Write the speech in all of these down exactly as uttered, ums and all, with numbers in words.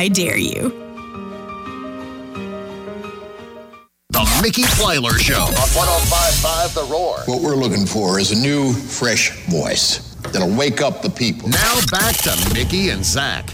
I dare you. The Mickey Plyler Show on one oh five point five The Roar. What we're looking for is a new, fresh voice that'll wake up the people. Now back to Mickey and Zach.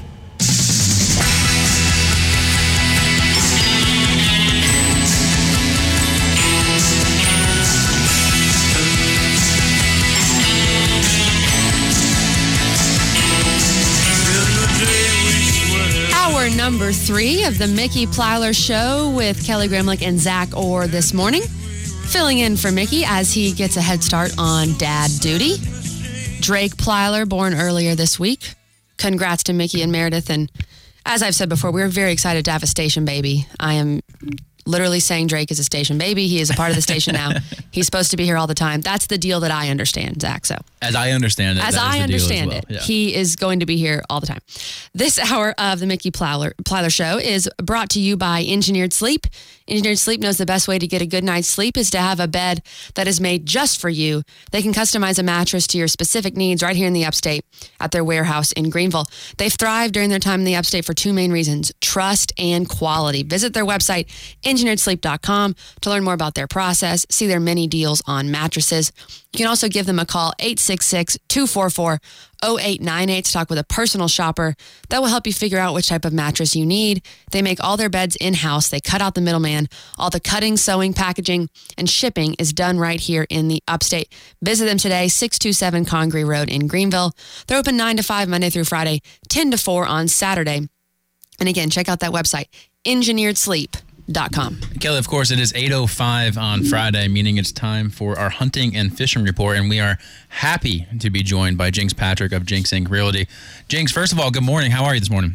Hour number three of the Mickey Plyler Show with Kelly Gramlich and Zach Orr this morning. Filling in for Mickey as he gets a head start on dad duty. Drake Plyler, born earlier this week. Congrats to Mickey and Meredith. And as I've said before, we're very excited to have a station baby. I am literally saying Drake is a station baby. He is a part of the station now. He's supposed to be here all the time. That's the deal that I understand, Zach. So as I understand it, as that I is the understand deal as well. it, Yeah. he is going to be here all the time. This hour of the Mickey Plyler, Plyler Show is brought to you by Engineered Sleep. Engineered Sleep knows the best way to get a good night's sleep is to have a bed that is made just for you. They can customize a mattress to your specific needs right here in the Upstate at their warehouse in Greenville. They've thrived during their time in the Upstate for two main reasons: trust and quality. Visit their website, engineered sleep dot com, to learn more about their process, see their many deals on mattresses. You can also give them a call, eight six six, two four four, zero eight nine eight, to talk with a personal shopper that will help you figure out which type of mattress you need. They make all their beds in-house. They cut out the middleman. All the cutting, sewing, packaging, and shipping is done right here in the Upstate. Visit them today, six two seven Congreve Road in Greenville. They're open nine to five Monday through Friday, ten to four on Saturday. And again, check out that website, engineered sleep dot com. Kelly, of course, it is eight oh five on Friday, meaning it's time for our hunting and fishing report, and we are happy to be joined by Jinx Patrick of Jinx Incorporated. Realty. Jinx, first of all, good morning. How are you this morning?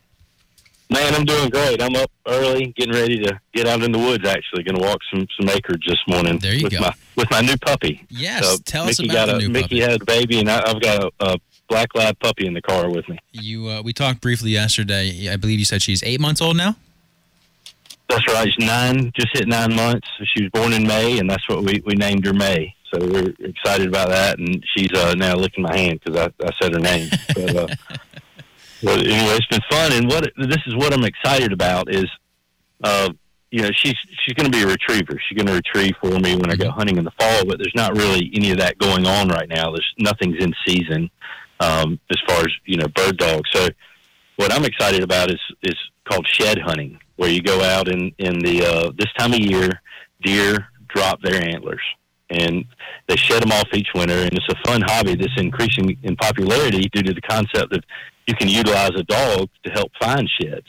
Man, I'm doing great. I'm up early, getting ready to get out in the woods, actually. Going to walk some, some acreage this morning. There you with go. My, with my new puppy. Yes, so tell Mickey us about got the a, new Mickey puppy. had a baby, and I, I've got a, a black lab puppy in the car with me. You, uh, we talked briefly yesterday. I believe you said she's eight months old now? That's right. She's nine, just hit nine months. She was born in May, and that's what we, we named her May. So we're excited about that, and she's uh, now licking my hand because I, I said her name. But, uh, well, anyway, it's been fun, and what this is what I'm excited about is, uh, you know, she's she's going to be a retriever. She's going to retrieve for me when I go hunting in the fall, but there's not really any of that going on right now. There's nothing's in season um, as far as, you know, bird dogs. So what I'm excited about is is called shed hunting, where you go out in in the uh, this time of year, deer drop their antlers, and they shed them off each winter, and it's a fun hobby that's increasing in popularity due to the concept that you can utilize a dog to help find sheds.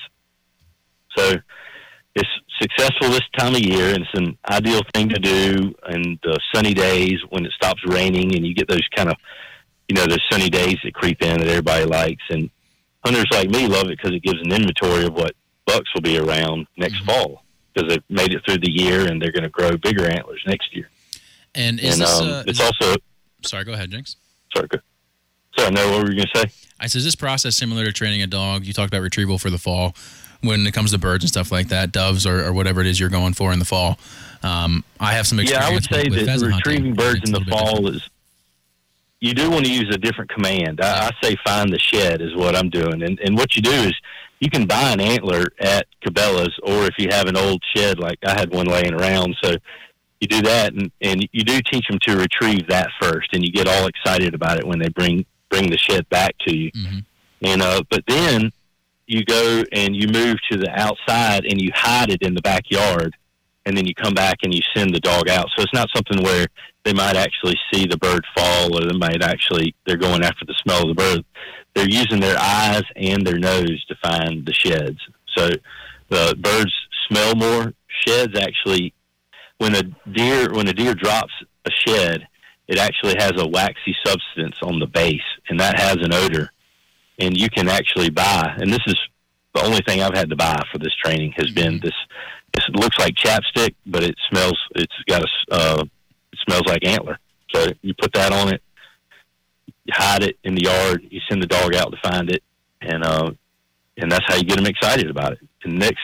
So it's successful this time of year, and it's an ideal thing to do in the sunny days when it stops raining and you get those kind of, you know, those sunny days that creep in that everybody likes. And hunters like me love it because it gives an inventory of what bucks will be around next mm-hmm. fall, because they've made it through the year and they're going to grow bigger antlers next year. And is and, this, um, uh, it's is also... Sorry, go ahead, Jinx. Sorry, go Sorry, no, what were you going to say? I said, is this process similar to training a dog? You talked about retrieval for the fall. When it comes to birds and stuff like that, doves or, or whatever it is you're going for in the fall. Um, I have some experience. Yeah, I would say with, with that pheasant retrieving hunting. birds It's in a the little bit fall different. is, you do want to use a different command. I, I say find the shed is what I'm doing. And, and what you do is you can buy an antler at Cabela's, or if you have an old shed, like I had one laying around. So you do that, and, and you do teach them to retrieve that first, and you get all excited about it when they bring, bring the shed back to you. Mm-hmm. And uh, but then you go and you move to the outside and you hide it in the backyard, and then you come back and you send the dog out. So it's not something where they might actually see the bird fall, or they might actually, they're going after the smell of the bird. They're using their eyes and their nose to find the sheds. So the birds smell more. Sheds actually, when a deer, when a deer drops a shed, it actually has a waxy substance on the base, and that has an odor. And you can actually buy, and this is the only thing I've had to buy for this training has been this. It looks like chapstick, but it smells. It's got a. Uh, it smells like antler. So you put that on it, you hide it in the yard, you send the dog out to find it, and uh, and that's how you get them excited about it. And next,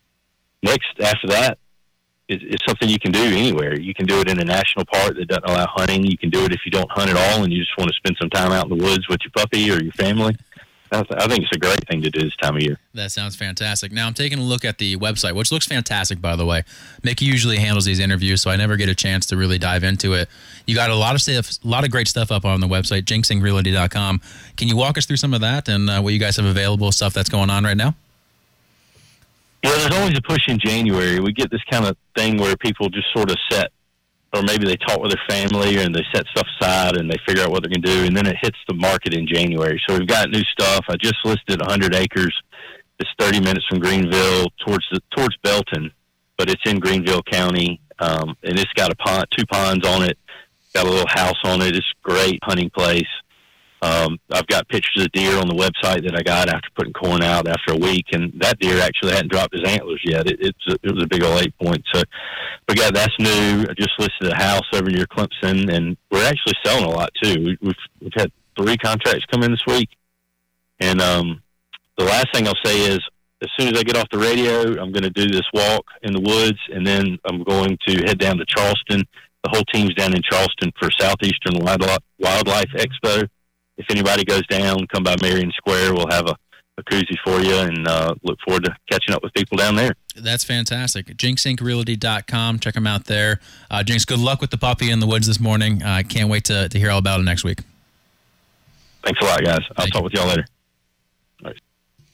next after that, it, it's something you can do anywhere. You can do it in a national park that doesn't allow hunting. You can do it if you don't hunt at all and you just want to spend some time out in the woods with your puppy or your family. I, th- I think it's a great thing to do this time of year. That sounds fantastic. Now I'm taking a look at the website, which looks fantastic, by the way. Mickey usually handles these interviews, so I never get a chance to really dive into it. You got a lot of stuff, a lot of great stuff up on the website, jinxing realty dot com. Can you walk us through some of that and uh, what you guys have available, stuff that's going on right now? Yeah, there's always a push in January. We get this kind of thing where people just sort of set, or maybe they talk with their family and they set stuff aside and they figure out what they're going to do, and then it hits the market in January. So we've got new stuff. I just listed one hundred acres. It's thirty minutes from Greenville towards the, towards Belton, but it's in Greenville County, um, and it's got a pond, two ponds on it, got a little house on it. It's a great hunting place. Um, I've got pictures of deer on the website that I got after putting corn out after a week, and that deer actually hadn't dropped his antlers yet. It, it's a, it was a big old eight point. So, but yeah, that's new. I just listed a house over near Clemson, and we're actually selling a lot too. We, we've we've had three contracts come in this week, and um, the last thing I'll say is, as soon as I get off the radio, I'm going to do this walk in the woods, and then I'm going to head down to Charleston. The whole team's down in Charleston for Southeastern Wildlife, Wildlife Expo. If anybody goes down, come by Marion Square. We'll have a, a koozie for you, and uh, look forward to catching up with people down there. That's fantastic. jinx inc realty dot com. Check them out there. Uh, Jinx, good luck with the puppy in the woods this morning. I uh, can't wait to, to hear all about it next week. Thanks a lot, guys. I'll Thank talk you. with y'all later. All right.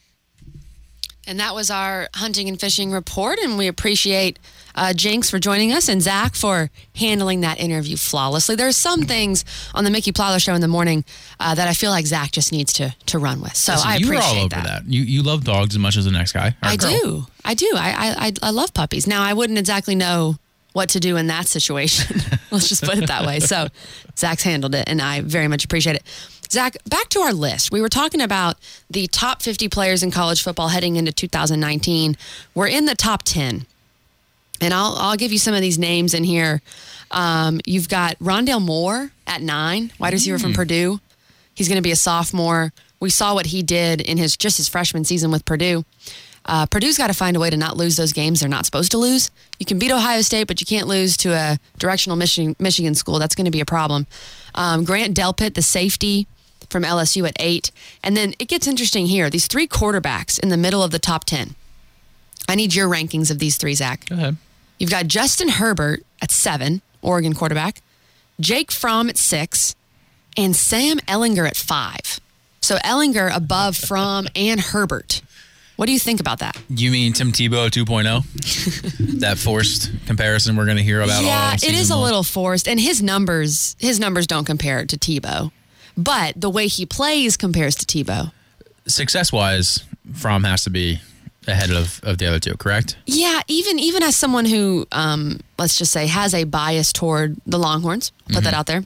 And that was our hunting and fishing report, and we appreciate uh, Jinx for joining us and Zach for handling that interview flawlessly. There are some things on the Mickey Plyler Show in the morning uh, that I feel like Zach just needs to to run with. So Listen, I you appreciate were all over that. that. You you love dogs as much as the next guy. or I girl. do. I do. I, I I love puppies. Now, I wouldn't exactly know what to do in that situation. Let's just put it that way. So Zach's handled it, and I very much appreciate it. Zach, back to our list. We were talking about the top fifty players in college football heading into two thousand nineteen. We're in the top ten. And I'll I'll give you some of these names in here. Um, you've got Rondale Moore at nine, wide receiver mm. from Purdue. He's going to be a sophomore. We saw what he did in his just his freshman season with Purdue. Uh, Purdue's got to find a way to not lose those games they're not supposed to lose. You can beat Ohio State, but you can't lose to a directional Michigan, Michigan school. That's going to be a problem. Um, Grant Delpit, the safety from L S U at eight. And then it gets interesting here. These three quarterbacks in the middle of the top ten. I need your rankings of these three, Zach. Go ahead. You've got Justin Herbert at seven, Oregon quarterback, Jake Fromm at six, and Sam Ehlinger at five. So Ehlinger above Fromm and Herbert. What do you think about that? You mean Tim Tebow two point oh? That forced comparison we're going to hear about yeah, all season it is a long? little forced. And his numbers, his numbers don't compare to Tebow. But the way he plays compares to Tebow. Success-wise, Fromm has to be ahead of, of the other two, correct? Yeah, even even as someone who, um, let's just say, has a bias toward the Longhorns, put mm-hmm. that out there,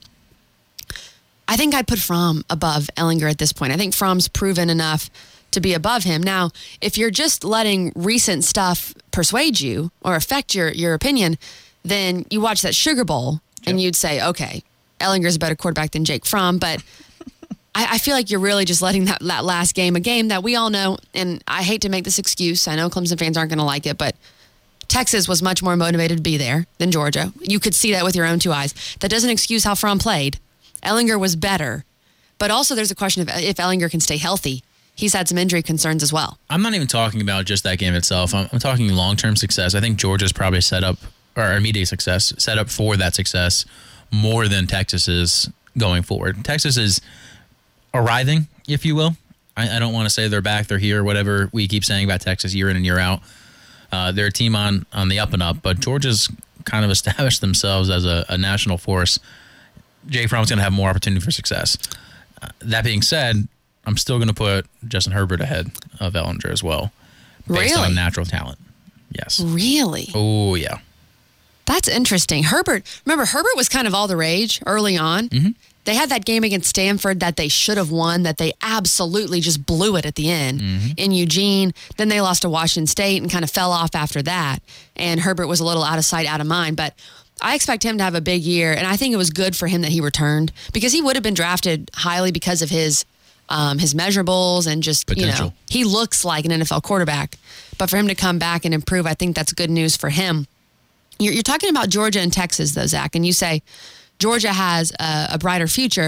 I think I'd put Fromm above Ehlinger at this point. I think Fromm's proven enough to be above him. Now, if you're just letting recent stuff persuade you or affect your, your opinion, then you watch that Sugar Bowl yep. and you'd say, okay, Ehlinger's a better quarterback than Jake Fromm, but I, I feel like you're really just letting that, that last game, a game that we all know, and I hate to make this excuse. I know Clemson fans aren't going to like it, but Texas was much more motivated to be there than Georgia. You could see that with your own two eyes. That doesn't excuse how Fromm played. Ehlinger was better, but also there's a question of if Ehlinger can stay healthy. He's had some injury concerns as well. I'm not even talking about just that game itself. I'm, I'm talking long-term success. I think Georgia's probably set up, or immediate success, set up for that success more than Texas is going forward. Texas is arriving, if you will. I, I don't want to say they're back, they're here, whatever we keep saying about Texas year in and year out. Uh, they're a team on, on the up and up, but Georgia's kind of established themselves as a, a national force. Jake Fromm's going to have more opportunity for success. Uh, that being said, I'm still going to put Justin Herbert ahead of Ehlinger as well, based really? on natural talent. Yes. Really? Oh, yeah. That's interesting. Herbert, remember, Herbert was kind of all the rage early on. Mm-hmm. They had that game against Stanford that they should have won, that they absolutely just blew it at the end mm-hmm. in Eugene. Then they lost to Washington State and kind of fell off after that. And Herbert was a little out of sight, out of mind. But I expect him to have a big year, and I think it was good for him that he returned because he would have been drafted highly because of his um, his measurables and just, potential. You know, he looks like an N F L quarterback. But for him to come back and improve, I think that's good news for him. You're, you're talking about Georgia and Texas, though, Zach, and you say Georgia has a, a brighter future.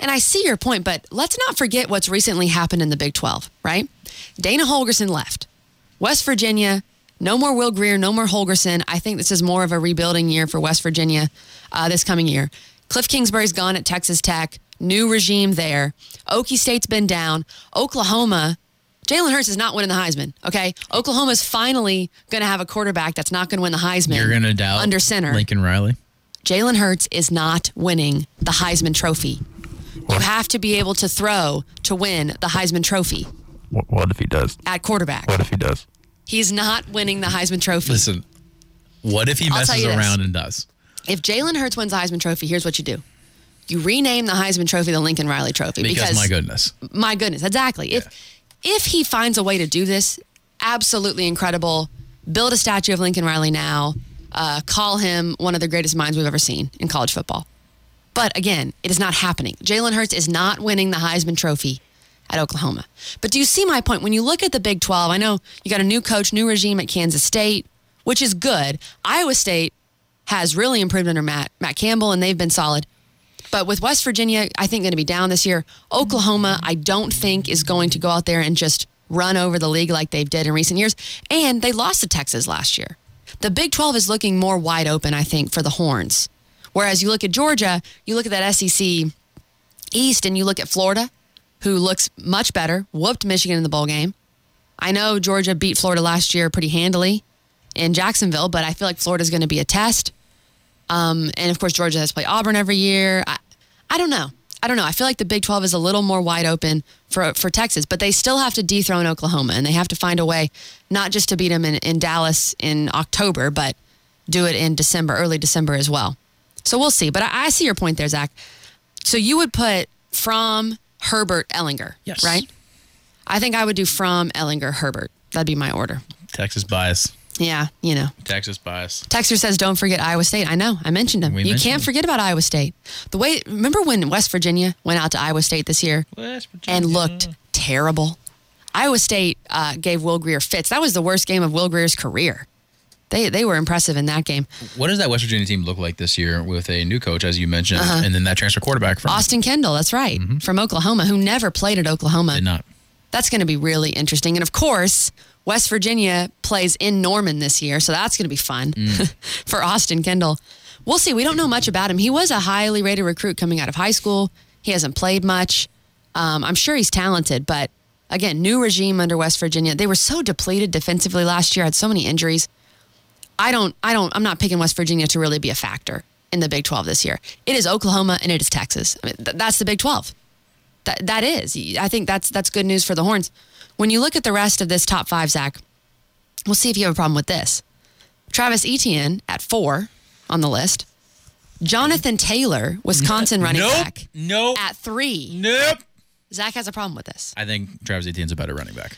And I see your point, but let's not forget what's recently happened in the Big twelve, right? Dana Holgorsen left. West Virginia, no more Will Grier, no more Holgorsen. I think this is more of a rebuilding year for West Virginia uh, this coming year. Cliff Kingsbury's gone at Texas Tech. New regime there. Okie State's been down. Oklahoma, Jalen Hurts is not winning the Heisman, okay? Oklahoma's finally going to have a quarterback that's not going to win the Heisman. You're going to doubt under center. Lincoln Riley? Jalen Hurts is not winning the Heisman Trophy. You have to be able to throw to win the Heisman Trophy. What, what if he does? At quarterback. What if he does? He's not winning the Heisman Trophy. Listen, what if he I'll tell messes you this. around and does? If Jalen Hurts wins the Heisman Trophy, here's what you do. You rename the Heisman Trophy the Lincoln Riley Trophy. Because, Because, my goodness. my goodness, exactly. If if he finds a way to do this, absolutely incredible. Build a statue of Lincoln Riley now. Uh, call him one of the greatest minds we've ever seen in college football. But again, it is not happening. Jalen Hurts is not winning the Heisman Trophy at Oklahoma. But do you see my point? When you look at the Big twelve, I know you got a new coach, new regime at Kansas State, which is good. Iowa State has really improved under Matt, Matt Campbell, and they've been solid. But with West Virginia, I think going to be down this year. Oklahoma, I don't think is going to go out there and just run over the league like they've did in recent years. And they lost to Texas last year. The Big twelve is looking more wide open, I think, for the Horns. Whereas you look at Georgia, you look at that S E C East, and you look at Florida, who looks much better, whooped Michigan in the bowl game. I know Georgia beat Florida last year pretty handily in Jacksonville, but I feel like Florida's going to be a test. Um, and, of course, Georgia has to play Auburn every year. I, I don't know. I don't know. I feel like the Big twelve is a little more wide open for for Texas, but they still have to dethrone Oklahoma, and they have to find a way not just to beat them in, in Dallas in October, but do it in December, early December as well. So we'll see. But I, I see your point there, Zach. So you would put Fromm, Herbert, Ellinger, Yes. right? I think I would do Fromm, Ellinger, Herbert. That'd be my order. Texas bias. Yeah, you know. Texas bias. Texter says, don't forget Iowa State. I know. I mentioned him. We you mentioned can't him. forget about Iowa State. The way, remember when West Virginia went out to Iowa State this year West Virginia. and looked terrible? Iowa State uh, gave Will Grier fits. That was the worst game of Will Grier's career. They they were impressive in that game. What does that West Virginia team look like this year with a new coach, as you mentioned, Uh-huh. and then that transfer quarterback from Austin Kendall, that's right, from Oklahoma, who never played at Oklahoma. Did not. That's going to be really interesting. And of course, West Virginia plays in Norman this year, so that's going to be fun for Austin Kendall. We'll see. We don't know much about him. He was a highly rated recruit coming out of high school. He hasn't played much. Um, I'm sure he's talented, but again, new regime under West Virginia. They were so depleted defensively last year, had so many injuries. I don't, I don't, I'm not picking West Virginia to really be a factor in the Big twelve this year. It is Oklahoma and it is Texas. I mean, th- that's the Big twelve. That that is. I think that's that's good news for the Horns. When you look at the rest of this top five, Zach, we'll see if you have a problem with this. Travis Etienne at four on the list. Jonathan Taylor, Wisconsin running nope. back, Nope. at three. Nope. Zach has a problem with this. I think Travis Etienne's a better running back.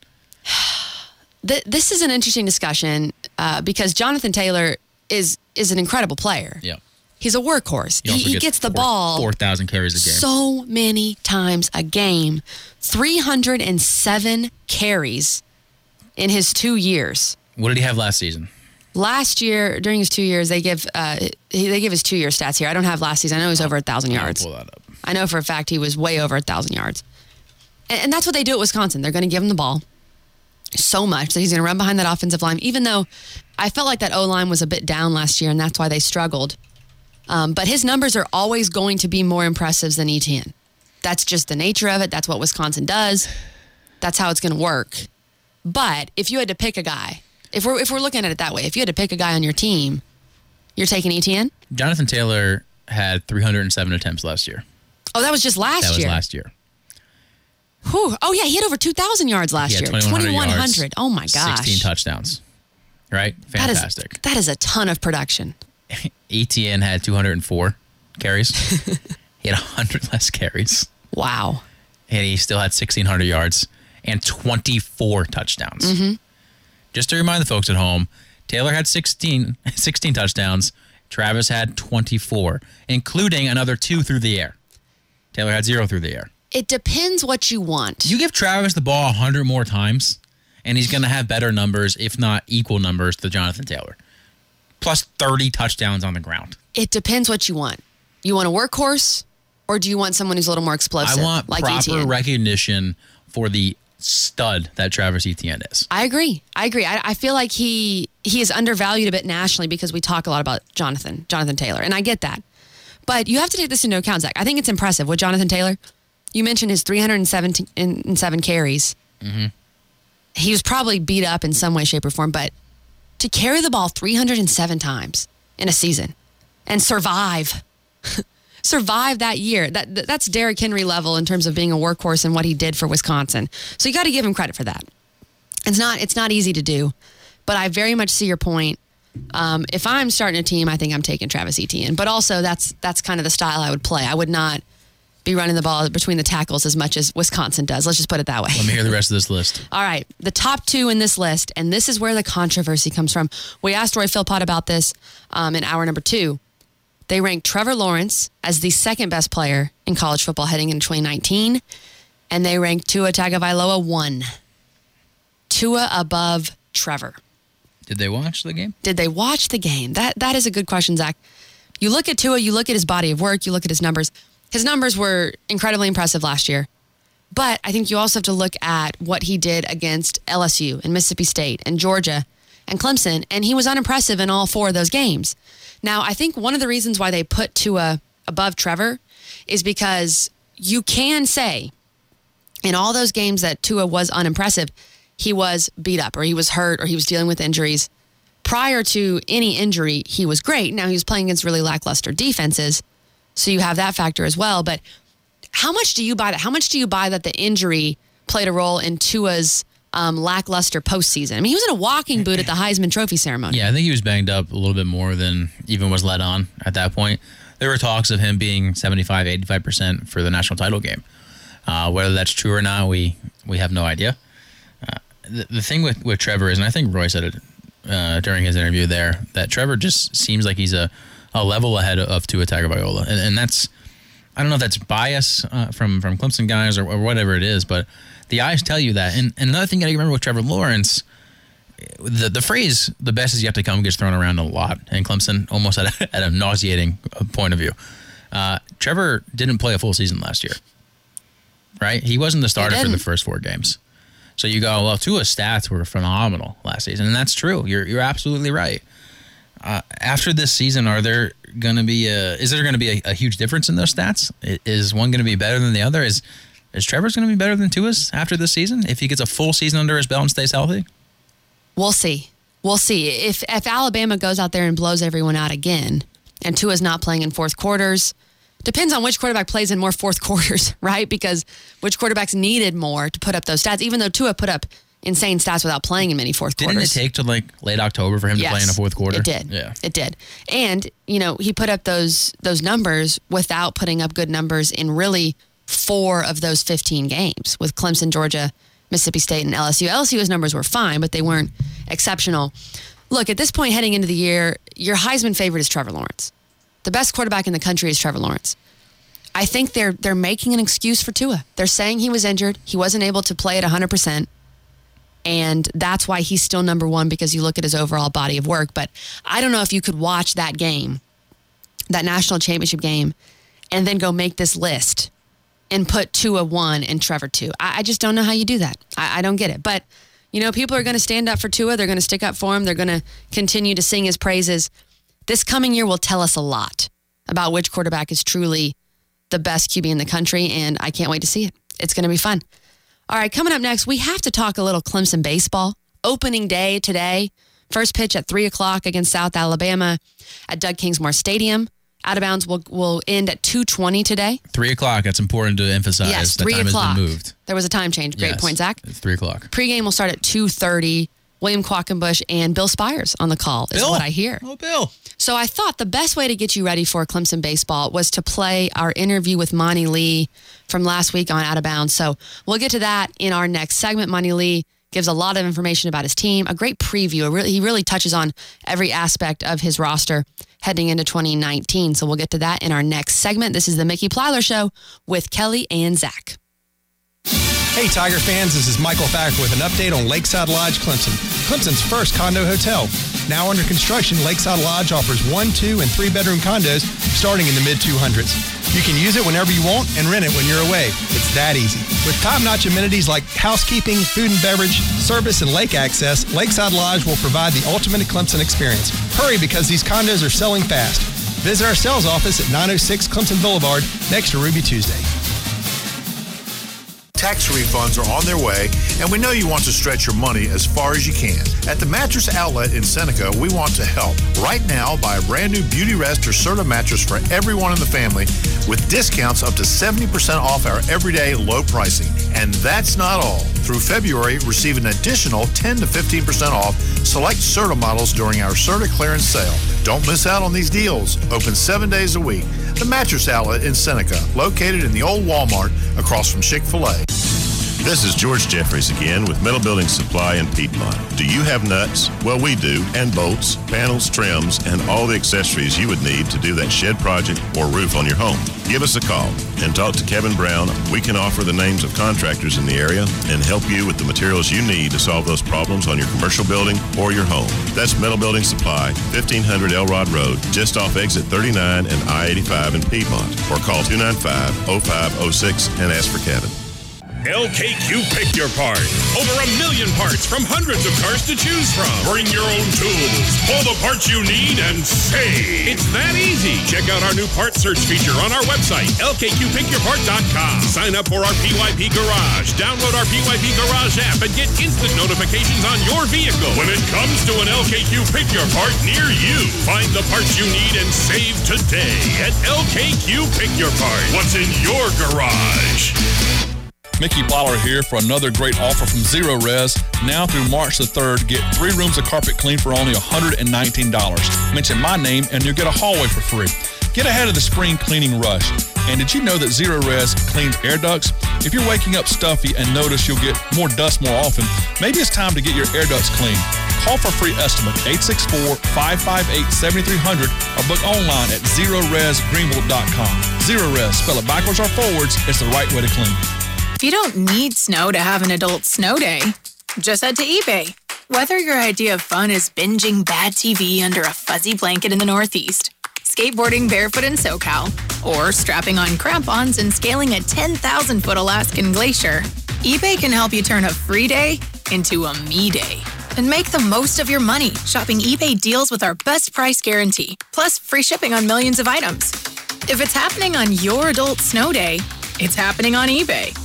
Th- this is an interesting discussion uh, because Jonathan Taylor is is an incredible player. Yeah. He's a workhorse. He He, also he gets gets the four- ball four thousand carries a game. so many times a game. three hundred seven carries in his two years. What did he have last season? Last year, during his two years, they give uh, he, they give his two year stats here. I don't have last season. I know he was over a thousand I'll yards. pull that up. I know for a fact he was way over a thousand yards, and, and that's what they do at Wisconsin. They're going to give him the ball so much that he's going to run behind that offensive line. Even though I felt like that O line was a bit down last year, and that's why they struggled. Um, but his numbers are always going to be more impressive than Etienne. That's just the nature of it. That's what Wisconsin does. That's how it's going to work. But if you had to pick a guy, if we're if we're looking at it that way, if you had to pick a guy on your team, you're taking Etienne? Jonathan Taylor had three hundred seven attempts last year. Oh, that was just last That was year. last year. Whew. Oh, yeah, he had over two thousand yards last He had year. twenty-one hundred twenty-one hundred. yards, Oh, my gosh. sixteen touchdowns. Right? That is- Fantastic. That is a ton of production. Etienne had two hundred four carries. He had one hundred less carries. Wow. And he still had sixteen hundred yards and twenty-four touchdowns. Mm-hmm. Just to remind the folks at home, Taylor had sixteen, sixteen touchdowns. Travis had twenty-four, including another two through the air. Taylor had zero through the air. It depends what you want. You give Travis the ball one hundred more times, and he's going to have better numbers, if not equal numbers, to Jonathan Taylor. Plus thirty touchdowns on the ground. It depends what you want. You want a workhorse, Or do you want someone who's a little more explosive? I want like proper Etienne? recognition for the stud that Travis Etienne is. I agree. I agree. I, I feel like he he is undervalued a bit nationally because we talk a lot about Jonathan, Jonathan Taylor, and I get that. But you have to take this into account, Zach. I think it's impressive with Jonathan Taylor. You mentioned his three hundred seven carries. Mm-hmm. He was probably beat up in some way, shape, or form, but to carry the ball three hundred seven times in a season and survive, survive that year, that that's Derrick Henry level in terms of being a workhorse and what he did for Wisconsin. So you got to give him credit for that. It's not it's not easy to do, but I very much see your point. Um, if I'm starting a team, I think I'm taking Travis Etienne. But also, that's that's kind of the style I would play. I would not be running the ball between the tackles as much as Wisconsin does. Let's just put it that way. Let me hear the rest of this list. All right. The top two in this list, and this is where the controversy comes from. We asked Roy Philpott about this um, in hour number two. They ranked Trevor Lawrence as the second best player in college football heading into twenty nineteen, and they ranked Tua Tagovailoa one. Tua above Trevor. Did they watch the game? Did they watch the game? That That is a good question, Zach. You look at Tua, you look at his body of work, you look at his numbers. His numbers were incredibly impressive last year. But I think you also have to look at what he did against L S U and Mississippi State and Georgia and Clemson, and he was unimpressive in all four of those games. Now, I think one of the reasons why they put Tua above Trevor is because you can say in all those games that Tua was unimpressive, he was beat up or he was hurt or he was dealing with injuries. Prior to any injury, he was great. Now, he was playing against really lackluster defenses, so you have that factor as well. But how much do you buy that? How much do you buy that the injury played a role in Tua's um, lackluster postseason? I mean, he was in a walking boot at the Heisman Trophy ceremony. Yeah, I think he was banged up a little bit more than even was let on at that point. There were talks of him being seventy-five, eighty-five percent for the national title game. Uh, whether that's true or not, we we have no idea. Uh, the, the thing with, with Trevor is, and I think Roy said it uh, during his interview there, that Trevor just seems like he's a, a level ahead of, of Tua Tagovailoa. And, and that's, I don't know if that's bias uh, from, from Clemson guys or, or whatever it is, but the eyes tell you that. And, and another thing you got to remember with Trevor Lawrence, the the phrase "the best is yet to come" gets thrown around a lot in Clemson, almost at a, at a nauseating point of view. Uh, Trevor didn't play a full season last year, right? He wasn't the starter for the first four games. So you go, well, Tua's stats were phenomenal last season, and that's true. You're you're absolutely right. Uh, after this season, are there going to be a, is there going to be a, a huge difference in those stats? Is one going to be better than the other? Is is Trevor's going to be better than Tua's after this season if he gets a full season under his belt and stays healthy? We'll see. We'll see. If if Alabama goes out there and blows everyone out again, and Tua's not playing in fourth quarters, depends on which quarterback plays in more fourth quarters, right? Because which quarterbacks needed more to put up those stats, even though Tua put up insane stats without playing in many fourth Didn't quarters. Didn't it take to like late October for him yes, to play in a fourth quarter? It did. Yeah. It did. And, you know, he put up those those numbers without putting up good numbers in really four of those fifteen games with Clemson, Georgia, Mississippi State, and L S U. L S U's numbers were fine, but they weren't exceptional. Look, at this point heading into the year, your Heisman favorite is Trevor Lawrence. The best quarterback in the country is Trevor Lawrence. I think they're they're making an excuse for Tua. They're saying he was injured. He wasn't able to play at one hundred percent. And that's why he's still number one, because you look at his overall body of work. But I don't know if you could watch that game, that national championship game, and then go make this list and put Tua one and Trevor two. I, I just don't know how you do that. I, I don't get it. But, you know, people are going to stand up for Tua. They're going to stick up for him. They're going to continue to sing his praises. This coming year will tell us a lot about which quarterback is truly the best Q B in the country, and I can't wait to see it. It's going to be fun. All right, coming up next, we have to talk a little Clemson baseball. Opening day today. First pitch at three o'clock against South Alabama at Doug Kingsmore Stadium. Out of bounds will will end at two twenty today. three o'clock. That's important to emphasize. Yes, the three time o'clock. has been moved. There was a time change. Great yes, point, Zach. It's three o'clock. Pre-game will start at two thirty. William Quackenbush and Bill Spires on the call is Bill? what I hear. Oh, Bill. So I thought the best way to get you ready for Clemson baseball was to play our interview with Monty Lee from last week on Out of Bounds. So we'll get to that in our next segment. Monty Lee gives a lot of information about his team, a great preview. A really, he really touches on every aspect of his roster heading into twenty nineteen. So we'll get to that in our next segment. This is the Mickey Plyler Show with Kelly and Zach. Hey, Tiger fans, this is Michael Thacker with an update on Lakeside Lodge Clemson, Clemson's first condo hotel. Now under construction, Lakeside Lodge offers one, two, and three bedroom condos starting in the mid two hundreds. You can use it whenever you want and rent it when you're away. It's that easy. With top-notch amenities like housekeeping, food and beverage, service, and lake access, Lakeside Lodge will provide the ultimate Clemson experience. Hurry, because these condos are selling fast. Visit our sales office at nine oh six Clemson Boulevard next to Ruby Tuesday. Tax refunds are on their way, and we know you want to stretch your money as far as you can. At the Mattress Outlet in Seneca, we want to help. Right now, buy a brand new Beauty Rest or Serta mattress for everyone in the family with discounts up to seventy percent off our everyday low pricing. And that's not all. Through February, receive an additional ten to fifteen percent off select Serta models during our Serta clearance sale. Don't miss out on these deals. Open seven days a week. The Mattress Outlet in Seneca, located in the old Walmart across from Chick-fil-A. This is George Jeffries again with Metal Building Supply in Piedmont. Do you have nuts? Well, we do, and bolts, panels, trims, and all the accessories you would need to do that shed project or roof on your home. Give us a call and talk to Kevin Brown. We can offer the names of contractors in the area and help you with the materials you need to solve those problems on your commercial building or your home. That's Metal Building Supply, fifteen hundred Elrod Road, just off exit thirty-nine and I eighty-five in Piedmont, or call two nine five, oh five oh six and ask for Kevin. L K Q Pick Your Part. Over a million parts from hundreds of cars to choose from. Bring your own tools. Pull the parts you need and save. It's that easy. Check out our new part search feature on our website, L K Q pick your part dot com. Sign up for our P Y P Garage. Download our P Y P Garage app and get instant notifications on your vehicle when it comes to an L K Q Pick Your Part near you. Find the parts you need and save today at L K Q Pick Your Part. What's in your garage? Mickey Plyler here for another great offer from Zero Res. Now through March the third, get three rooms of carpet clean for only one hundred nineteen dollars. Mention my name and you'll get a hallway for free. Get ahead of the spring cleaning rush. And did you know that Zero Res cleans air ducts? If you're waking up stuffy and notice you'll get more dust more often, maybe it's time to get your air ducts clean. Call for a free estimate, eight six four, five five eight, seven three zero zero, or book online at zero res greenville dot com. Zero Res, spell it backwards or forwards, it's the right way to clean. If you don't need snow to have an adult snow day, just head to eBay. Whether your idea of fun is binging bad T V under a fuzzy blanket in the Northeast, skateboarding barefoot in SoCal, or strapping on crampons and scaling a ten thousand foot Alaskan glacier, eBay can help you turn a free day into a me day. And make the most of your money shopping eBay deals with our best price guarantee, plus free shipping on millions of items. If it's happening on your adult snow day, it's happening on eBay.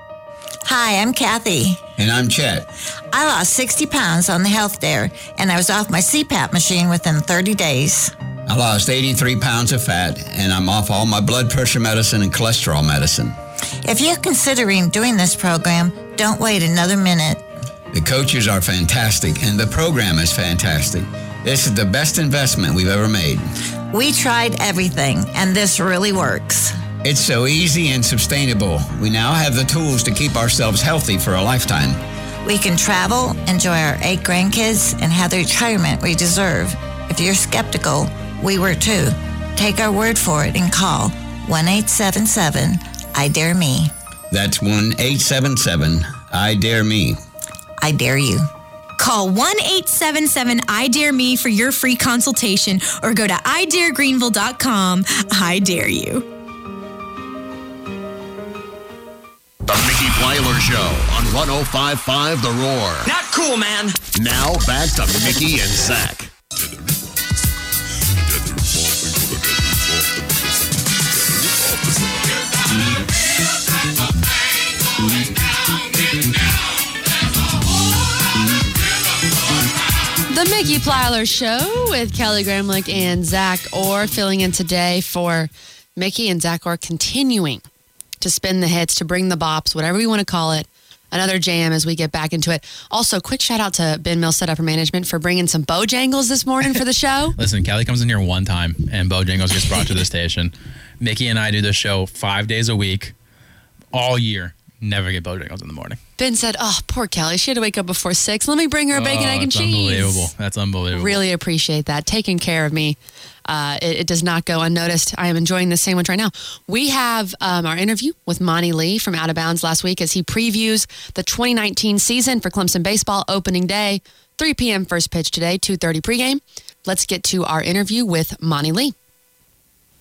Hi, I'm Kathy. And I'm Chet. I lost sixty pounds on the Health Dare, and I was off my C PAP machine within thirty days. I lost eighty-three pounds of fat, and I'm off all my blood pressure medicine and cholesterol medicine. If you're considering doing this program, don't wait another minute. The coaches are fantastic, and the program is fantastic. This is the best investment we've ever made. We tried everything, and this really works. It's so easy and sustainable. We now have the tools to keep ourselves healthy for a lifetime. We can travel, enjoy our eight grandkids, and have the retirement we deserve. If you're skeptical, we were too. Take our word for it and call one eight seven seven, I dare me. That's one eight seven seven, I dare me. I dare you. Call one eight seven seven, I dare me for your free consultation, or go to I dare greenville dot com. I dare you. The Mickey Plyler Show on one oh five point five The Roar. Not cool, man. Now back to Mickey and Zach. The Mickey Plyler Show with Kelly Gramlich and Zach Orr filling in today for Mickey and Zach Orr, continuing to spin the hits, to bring the bops, whatever you want to call it. Another jam as we get back into it. Also, quick shout out to Ben Mills Set Upper Management for bringing some Bojangles this morning for the show. Listen, Kelly comes in here one time and Bojangles gets brought to the station. Mickey and I do this show five days a week, all year. Never get Bojangles in the morning. Ben said, oh, poor Kelly. She had to wake up before six. Let me bring her a bacon, oh, egg, and that's cheese. Unbelievable. That's unbelievable. Really appreciate that. Taking care of me. Uh, it, it does not go unnoticed. I am enjoying this sandwich right now. We have um, our interview with Monty Lee from Out of Bounds last week as he previews the twenty nineteen season for Clemson baseball opening day. three p.m. first pitch today, two thirty pregame. Let's get to our interview with Monty Lee.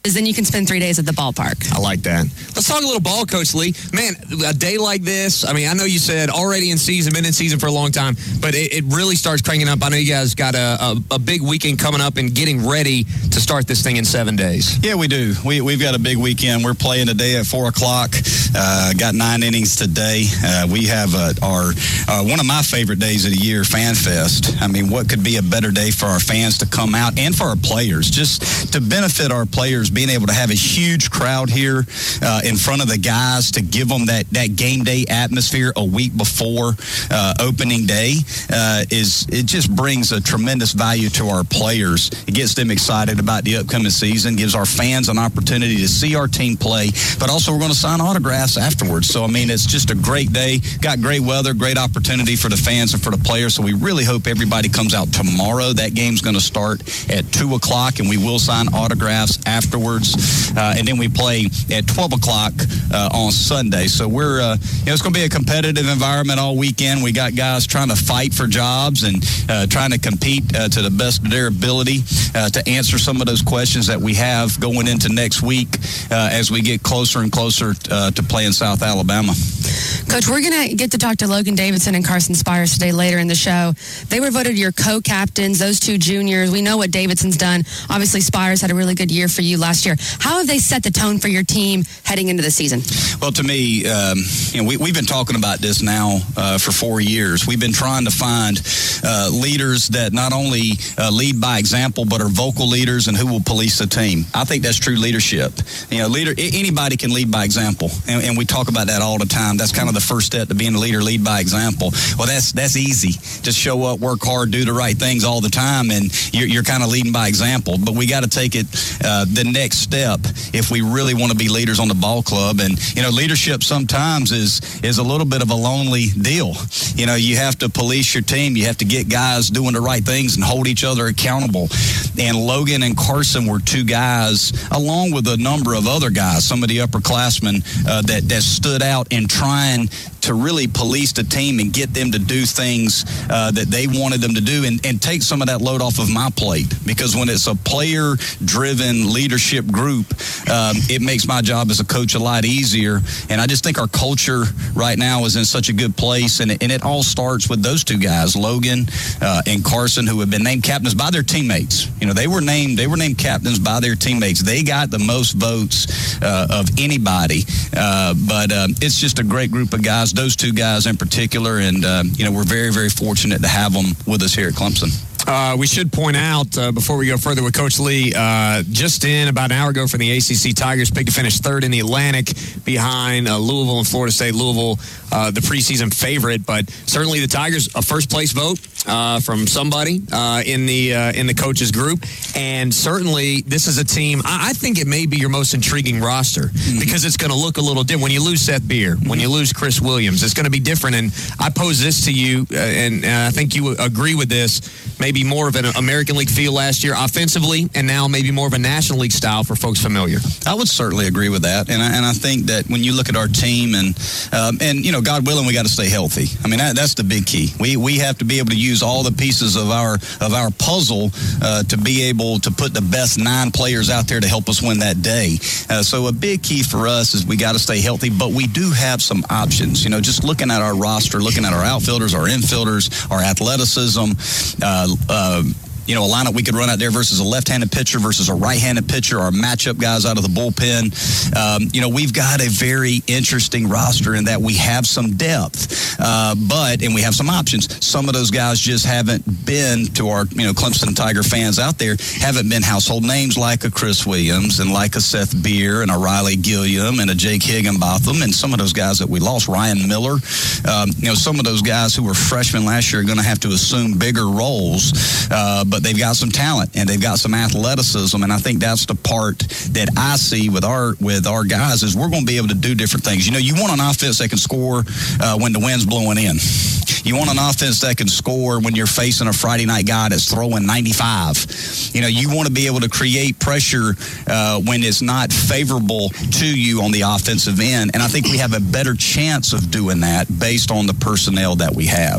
then you can spend three days at the ballpark. I like that. Let's talk a little ball, Coach Lee. Man, a day like this, I mean, I know you said already in season, been in season for a long time, but it, it really starts cranking up. I know you guys got a, a, a big weekend coming up and getting ready to start this thing in seven days. Yeah, we do. We, we've got a big weekend. We're playing today at four o'clock. Uh, got nine innings today. Uh, we have uh, our uh, one of my favorite days of the year, Fan Fest. I mean, what could be a better day for our fans to come out and for our players, just to benefit our players, being able to have a huge crowd here uh, in front of the guys to give them that, that game day atmosphere a week before uh, opening day uh, is it just brings a tremendous value to our players. It gets them excited about the upcoming season, gives our fans an opportunity to see our team play, but also we're going to sign autographs afterwards. So, I mean, it's just a great day. Got great weather, great opportunity for the fans and for the players. So we really hope everybody comes out tomorrow. That game's going to start at two o'clock, and we will sign autographs afterwards. Uh, and then we play at twelve o'clock uh, on Sunday. So we're, uh, you know, it's going to be a competitive environment all weekend. We got guys trying to fight for jobs and uh, trying to compete uh, to the best of their ability uh, to answer some of those questions that we have going into next week uh, as we get closer and closer uh, to playing South Alabama. Coach, we're going to get to talk to Logan Davidson and Carson Spires today later in the show. They were voted your co-captains, those two juniors. We know what Davidson's done. Obviously, Spires had a really good year for you last year. How have they set the tone for your team heading into the season? Well, to me, um, you know, we, we've been talking about this now uh, for four years. We've been trying to find uh, leaders that not only uh, lead by example, but are vocal leaders and who will police the team. I think that's true leadership. You know, leader anybody can lead by example, and, and we talk about that all the time. That's kind of the first step to being a leader, lead by example. Well, that's that's easy. Just show up, work hard, do the right things all the time, and you're, you're kind of leading by example. But we got to take it uh, the next step if we really want to be leaders on the ball club. And, you know, leadership sometimes is is a little bit of a lonely deal. You know, you have to police your team. You have to get guys doing the right things and hold each other accountable. And Logan and Carson were two guys, along with a number of other guys, some of the upperclassmen uh, that, that stood out in trying to really police the team and get them to do things uh, that they wanted them to do and, and take some of that load off of my plate. Because when it's a player-driven leadership group, um, it makes my job as a coach a lot easier. And I just think our culture right now is in such a good place. And it, and it all starts with those two guys, Logan uh, and Carson, who have been named captains by their teammates. You know, they were named they were named captains by their teammates. They got the most votes uh, of anybody. Uh, but um, it's just a great group of guys, those two guys in particular. And, uh, you know, we're very, very fortunate to have them with us here at Clemson. Uh, we should point out, uh, before we go further with Coach Lee, uh, just in about an hour ago from the A C C, Tigers picked to finish third in the Atlantic behind uh, Louisville and Florida State. Louisville, uh, the preseason favorite, but certainly the Tigers, a first-place vote uh, from somebody uh, in the uh, in the coaches group. And certainly this is a team, I, I think it may be your most intriguing roster mm-hmm. because it's going to look a little different. When you lose Seth Beer, mm-hmm. when you lose Chris Williams, it's going to be different. And I pose this to you, uh, and, and I think you agree with this, maybe more of an American League feel last year offensively, and now maybe more of a National League style for folks familiar. I would certainly agree with that, and I, and I think that when you look at our team, and um, and you know, God willing, we got to stay healthy. I mean, that, that's the big key. We we have to be able to use all the pieces of our of our puzzle uh, to be able to put the best nine players out there to help us win that day. Uh, so a big key for us is we got to stay healthy, but we do have some options. You know, just looking at our roster, looking at our outfielders, our infielders, our athleticism. Uh, uh, you know, a lineup we could run out there versus a left-handed pitcher versus a right-handed pitcher, our matchup guys out of the bullpen. Um, you know, we've got a very interesting roster in that we have some depth, uh, but, and we have some options. Some of those guys just haven't been, to our, you know, Clemson Tiger fans out there, haven't been household names like a Chris Williams and like a Seth Beer and a Riley Gilliam and a Jake Higginbotham, and some of those guys that we lost, Ryan Miller. Um, you know, some of those guys who were freshmen last year are going to have to assume bigger roles, uh, but they've got some talent and they've got some athleticism, and I think that's the part that I see with our with our guys is we're going to be able to do different things. You know, you want an offense that can score uh, when the wind's blowing in. You want an offense that can score when you're facing a Friday night guy that's throwing ninety-five. You know, you want to be able to create pressure uh, when it's not favorable to you on the offensive end, and I think we have a better chance of doing that based on the personnel that we have.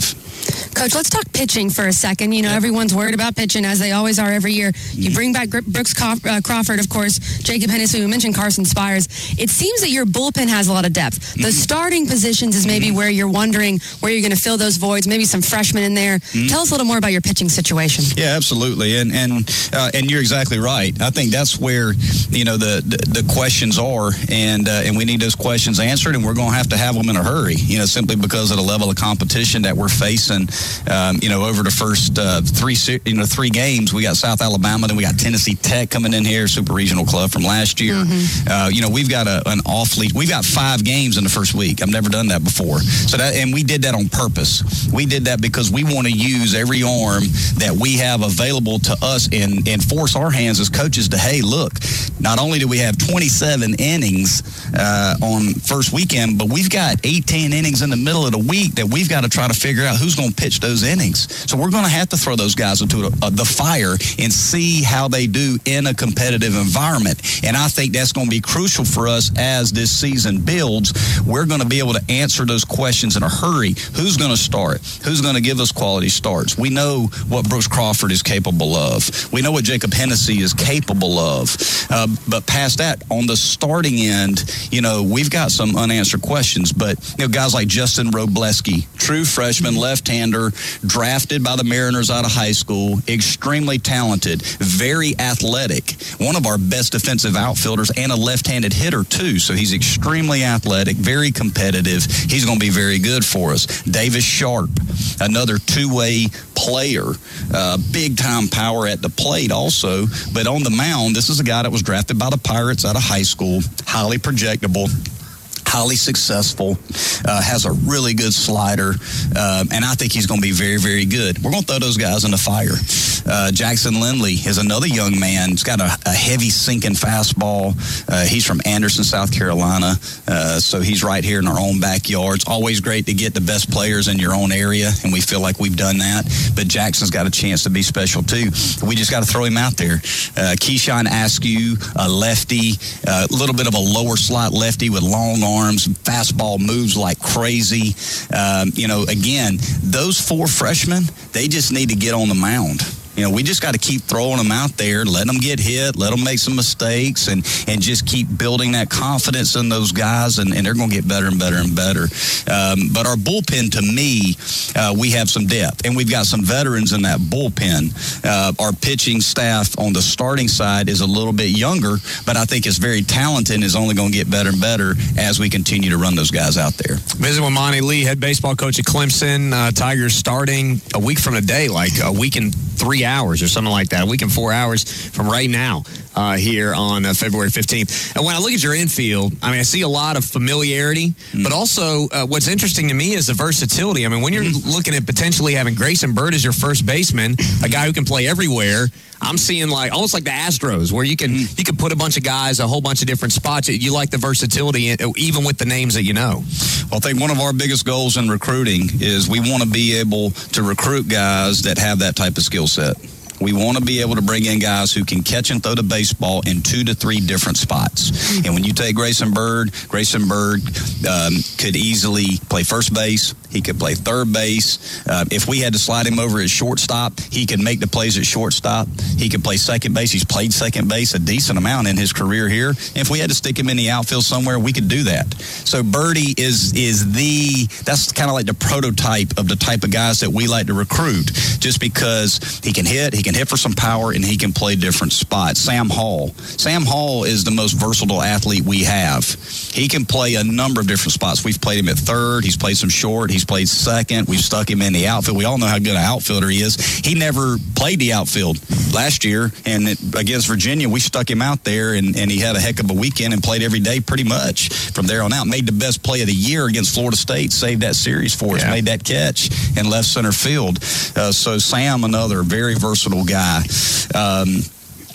Coach, let's talk pitching for a second. You know, everyone's worried about pitching, as they always are every year. You bring back Brooks Crawford, of course, Jacob Hennessy, we mentioned Carson Spires. It seems that your bullpen has a lot of depth. The starting positions is maybe where you're wondering where you're going to fill those voids, maybe some freshmen in there. Mm-hmm. Tell us a little more about your pitching situation. Yeah, absolutely. And and uh, and you're exactly right. I think that's where, you know, the, the, the questions are, and uh, and we need those questions answered, and we're going to have to have them in a hurry, you know, simply because of the level of competition that we're facing. Um, you know, over the first uh, three, you know, three games, we got South Alabama, then we got Tennessee Tech coming in here, super regional club from last year. Mm-hmm. Uh, you know, we've got a, an awfully, we've got five games in the first week. I've never done that before. So that, and we did that on purpose. We did that because we want to use every arm that we have available to us and, and force our hands as coaches to, hey, look, not only do we have twenty-seven innings uh, on first weekend, but we've got eighteen innings in the middle of the week that we've got to try to figure out who's going to pitch those innings. So we're going to have to throw those guys into a, a, the fire and see how they do in a competitive environment. And I think that's going to be crucial for us as this season builds. We're going to be able to answer those questions in a hurry. Who's going to start? Who's going to give us quality starts? We know what Brooks Crawford is capable of. We know what Jacob Hennessy is capable of. Uh, but past that, on the starting end, you know, we've got some unanswered questions. But, you know, guys like Justin Robleski, true freshman left-hander, drafted by the Mariners out of high school, extremely talented, very athletic, one of our best defensive outfielders and a left-handed hitter too. So he's extremely athletic, very competitive. He's going to be very good for us. Davis Sharp, another two-way player, uh, big-time power at the plate also, but on the mound, this is a guy that was drafted by the Pirates out of high school, highly projectable, highly successful, uh, has a really good slider, uh, and I think he's going to be very, very good. We're going to throw those guys in the fire. Uh, Jackson Lindley is another young man. He's got a, a heavy sinking fastball. Uh, he's from Anderson, South Carolina, uh, so he's right here in our own backyard. It's always great to get the best players in your own area, and we feel like we've done that. But Jackson's got a chance to be special too. We just got to throw him out there. Uh, Keyshawn Askew, a lefty, a uh, little bit of a lower slot lefty with long arms, fastball moves like crazy. Um, you know, again, those four freshmen, they just need to get on the mound. You know, we just got to keep throwing them out there, let them get hit, let them make some mistakes, and, and just keep building that confidence in those guys, and, and they're going to get better and better and better. Um, but our bullpen, to me, uh, we have some depth, and we've got some veterans in that bullpen. Uh, our pitching staff on the starting side is a little bit younger, but I think it's very talented and is only going to get better and better as we continue to run those guys out there. Visit with Monty Lee, head baseball coach at Clemson. Uh, Tigers starting a week from today, like a week and three hours or something like that, a week and four hours from right now uh, here on uh, February fifteenth. And when I look at your infield, I mean, I see a lot of familiarity, mm. but also uh, what's interesting to me is the versatility. I mean, when you're mm. looking at potentially having Grayson Bird as your first baseman, a guy who can play everywhere, I'm seeing like almost like the Astros, where you can mm. you can put a bunch of guys a whole bunch of different spots. You like the versatility, even with the names that you know. Well, I think one of our biggest goals in recruiting is we want to be able to recruit guys that have that type of skill set. We want to be able to bring in guys who can catch and throw the baseball in two to three different spots. And when you take Grayson Bird, Grayson Bird um, could easily play first base. He could play third base. Uh, if we had to slide him over at shortstop, he could make the plays at shortstop. He could play second base. He's played second base a decent amount in his career here. And if we had to stick him in the outfield somewhere, we could do that. So Birdie is is the, that's kind of like the prototype of the type of guys that we like to recruit, just because he can hit, he can hit for some power, and he can play different spots. Sam Hall. Sam Hall is the most versatile athlete we have. He can play a number of different spots. We've played him at third. He's played some short. He's played second. We've stuck him in the outfield. We all know how good an outfielder he is. He never played the outfield last year, and it, against Virginia, we stuck him out there, and, and he had a heck of a weekend and played every day pretty much from there on out. Made the best play of the year against Florida State, saved that series for us, yeah. Made that catch in left center field. Uh, so Sam, another very versatile guy. Um,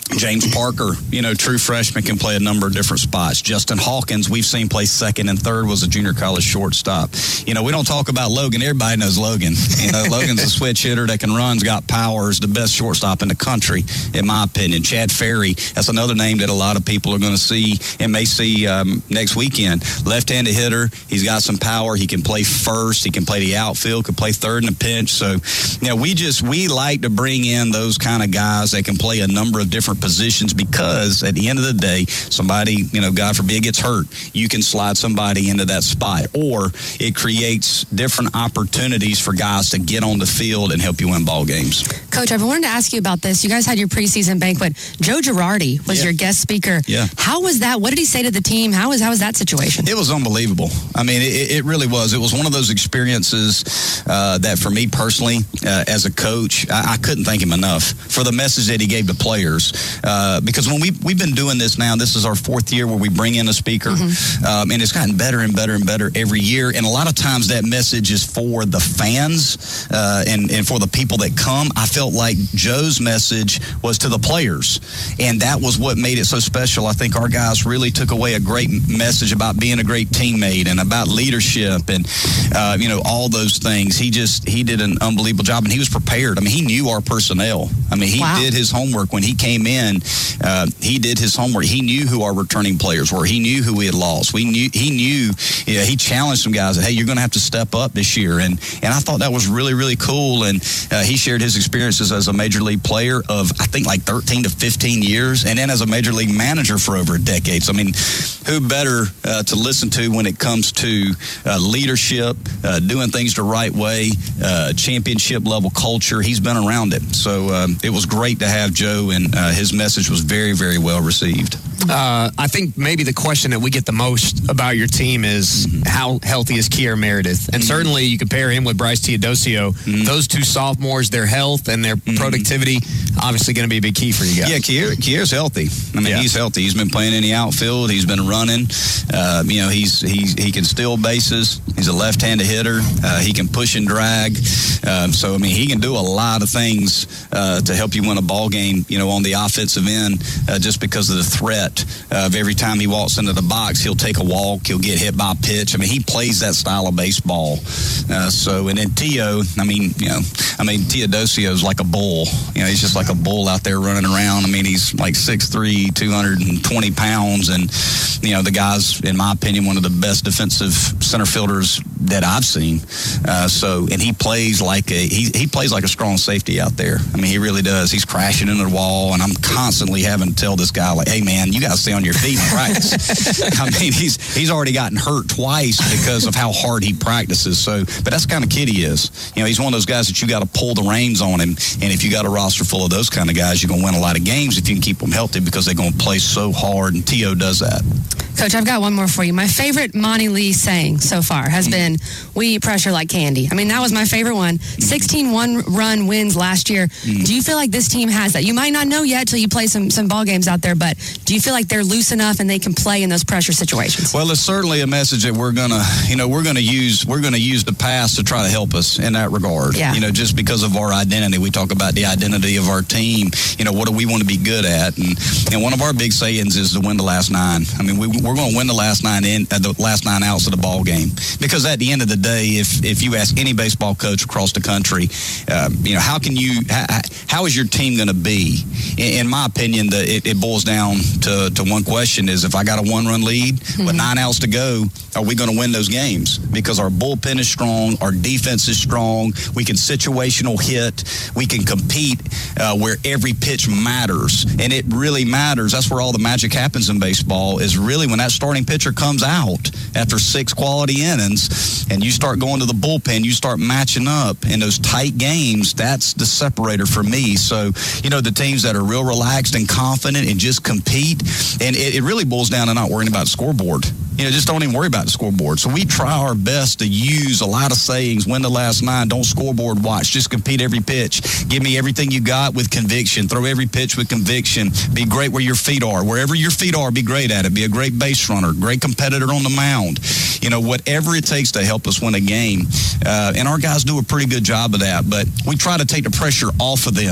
James Parker, you know, true freshman, can play a number of different spots. Justin Hawkins, we've seen play second and third, was a junior college shortstop. You know, we don't talk about Logan. Everybody knows Logan. You know, Logan's a switch hitter that can run, got power, is the best shortstop in the country, in my opinion. Chad Ferry, that's another name that a lot of people are going to see and may see um, next weekend. Left-handed hitter. He's got some power. He can play first. He can play the outfield, can play third in a pinch. So, you know, we just, we like to bring in those kind of guys that can play a number of different positions, because at the end of the day, somebody, you know, God forbid, gets hurt, you can slide somebody into that spot, or it creates different opportunities for guys to get on the field and help you win ball games. Coach, I wanted to ask you about this. You guys had your preseason banquet. Joe Girardi was yeah. your guest speaker. Yeah. How was that? What did he say to the team? How was how was that situation? It was unbelievable. I mean, it, it really was. It was one of those experiences uh, that, for me personally, uh, as a coach, I, I couldn't thank him enough for the message that he gave to players. Uh, because when we, we've been doing this now, this is our fourth year where we bring in a speaker, mm-hmm. um, and it's gotten better and better and better every year. And a lot of times that message is for the fans uh, and, and for the people that come. I felt like Joe's message was to the players, and that was what made it so special. I think our guys really took away a great message about being a great teammate and about leadership and, uh, you know, all those things. He just, he did an unbelievable job, and he was prepared. I mean, he knew our personnel. I mean, he wow. did his homework when he came in. Uh, he did his homework. He knew who our returning players were. He knew who we had lost. We knew he knew. You know, he challenged some guys that, hey, you're going to have to step up this year. And and I thought that was really really cool. And uh, he shared his experiences as a major league player of I think like thirteen to fifteen years, and then as a major league manager for over a decade. So I mean, who better uh, to listen to when it comes to uh, leadership, uh, doing things the right way, uh, championship level culture? He's been around it. So um, it was great to have Joe, and uh, his message was very, very well received. Uh, I think maybe the question that we get the most about your team is mm-hmm. how healthy is Kier Meredith? And mm-hmm. certainly you compare him with Bryce Teodosio. Mm-hmm. Those two sophomores, their health and their mm-hmm. productivity, obviously going to be a big key for you guys. Yeah, Kier, Kier's healthy. I mean, yeah. he's healthy. He's been playing in the outfield. He's been running. Uh, you know, he's he's he can steal bases. He's a left-handed hitter. Uh, he can push and drag. Um, so, I mean, he can do a lot of things uh, to help you win a ball game, you know, on the offensive end, uh, just because of the threat of every time he walks into the box, he'll take a walk, he'll get hit by a pitch. I mean, he plays that style of baseball. Uh, so, and then Tio, I mean, you know, I mean, Teodosio's like a bull. You know, he's just like a bull out there running around. I mean, he's like six three, two hundred twenty pounds, and, you know, the guy's, in my opinion, one of the best defensive center fielders that I've seen. Uh, so, and he plays like a, he, he plays like a strong safety out there. I mean, he really does. He's crashing into the wall, and I'm constantly having to tell this guy, like, hey, man, you got to stay on your feet and practice. I mean, he's he's already gotten hurt twice because of how hard he practices. So, but that's the kind of kid he is. You know, he's one of those guys that you got to pull the reins on him. And if you got a roster full of those kind of guys, you're going to win a lot of games if you can keep them healthy, because they're going to play so hard. And Tio does that. Coach, I've got one more for you. My favorite Monty Lee saying so far has been, we eat pressure like candy. I mean, that was my favorite one. sixteen one-run wins last year. Mm. Do you feel like this team has that? You might not know yet till you play some, some ball games out there, but do you feel like they're loose enough and they can play in those pressure situations? Well, it's certainly a message that we're going to, you know, we're going to use, we're going to use the past to try to help us in that regard. Yeah. You know, just because of our identity. We talk about the identity of our team. You know, what do we want to be good at? And, and one of our big sayings is to win the last nine. I mean, we, we're going to win the last nine in uh, the last nine outs of the ball game, because at the end of the day, if if you ask any baseball coach across the country, um, you know, how can you how, how is your team going to be? In, in my opinion, the, it, it boils down to, to one question: is if I got a one run lead mm-hmm. with nine outs to go, are we going to win those games? Because our bullpen is strong, our defense is strong, we can situational hit, we can compete uh, where every pitch matters, and it really matters. That's where all the magic happens in baseball, is really when that starting pitcher comes out after six quality innings and you start going to the bullpen, you start matching up in those tight games. That's the separator for me. So, you know, the teams that are real relaxed and confident and just compete, and it, it really boils down to not worrying about the scoreboard. You know, just don't even worry about the scoreboard. So we try our best to use a lot of sayings: win the last nine, don't scoreboard watch, just compete every pitch. Give me everything you got with conviction. Throw every pitch with conviction. Be great where your feet are. Wherever your feet are, be great at it. Be a great base runner, great competitor on the mound. You know, whatever it takes to help us win a game. Uh, and our guys do a pretty good job of that. But we try to take the pressure off of them.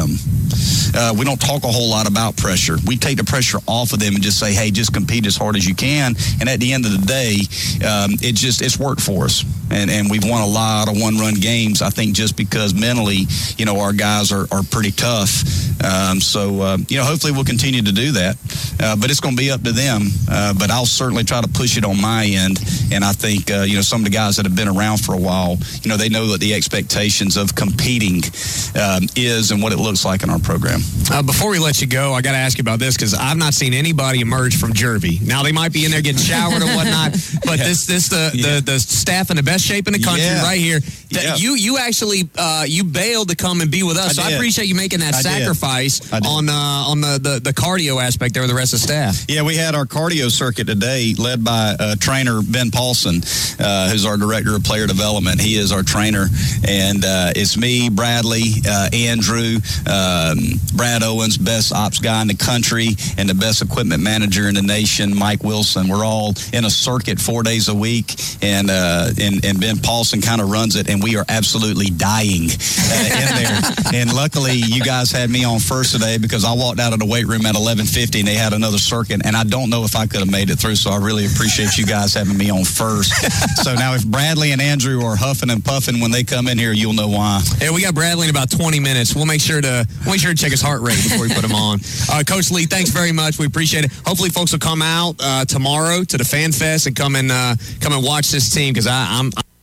uh, we don't talk a whole lot about pressure. We take the pressure off of them and just say, hey, just compete as hard as you can. And at the end of the day, um, it just it's worked for us. And and we've won a lot of one-run games, I think, just because mentally, you know, our guys are, are pretty tough. Um, so, uh, you know, hopefully we'll continue to do that. Uh, but it's going to be up to them. Uh, but I'll certainly try to push it on my end. And I think, uh, you know, some of the guys that have been around for a while, you know, they know what the expectations of competing um, is and what it looks like in our program. Uh, before we let you go, I got to ask you about this because I've not seen anybody emerge from Jervey. Now, they might be in there getting showered or whatnot, but yeah. this this the, yeah. the the staff in the best shape in the country yeah. right here. That yeah. You you actually uh, you bailed to come and be with us. I so did. I appreciate you making that I sacrifice on uh, on the, the, the cardio aspect there with the rest of the staff. Yeah, we had our cardio circuit today led by uh, trainer Ben Paulson, uh, who's our director of player development. He is our trainer, and uh, it's me, Bradley, uh, Andrew, um, Brad Owens, best ops guy in the country, and the best equipment manager in the nation, Mike Wilson. We're all in a circuit four days a week, and uh, and, and Ben Paulson kind of runs it, and we are absolutely dying uh, in there. And luckily, you guys had me on first today because I walked out of the weight room at eleven fifty, and they had another circuit, and I don't know if I could have made it through, so I really appreciate you guys having me on first. So now if Bradley and Andrew are huffing and puffing when they come in here, you'll know why. Yeah, we got Bradley in about twenty minutes. We'll make sure to we'll make sure to check his heart rate before we put him on. Uh, Coach Lee, thanks very much. We appreciate it. Hopefully, folks will come out uh, tomorrow to the Fan Fest and come and uh, come and watch this team because I'm. I'm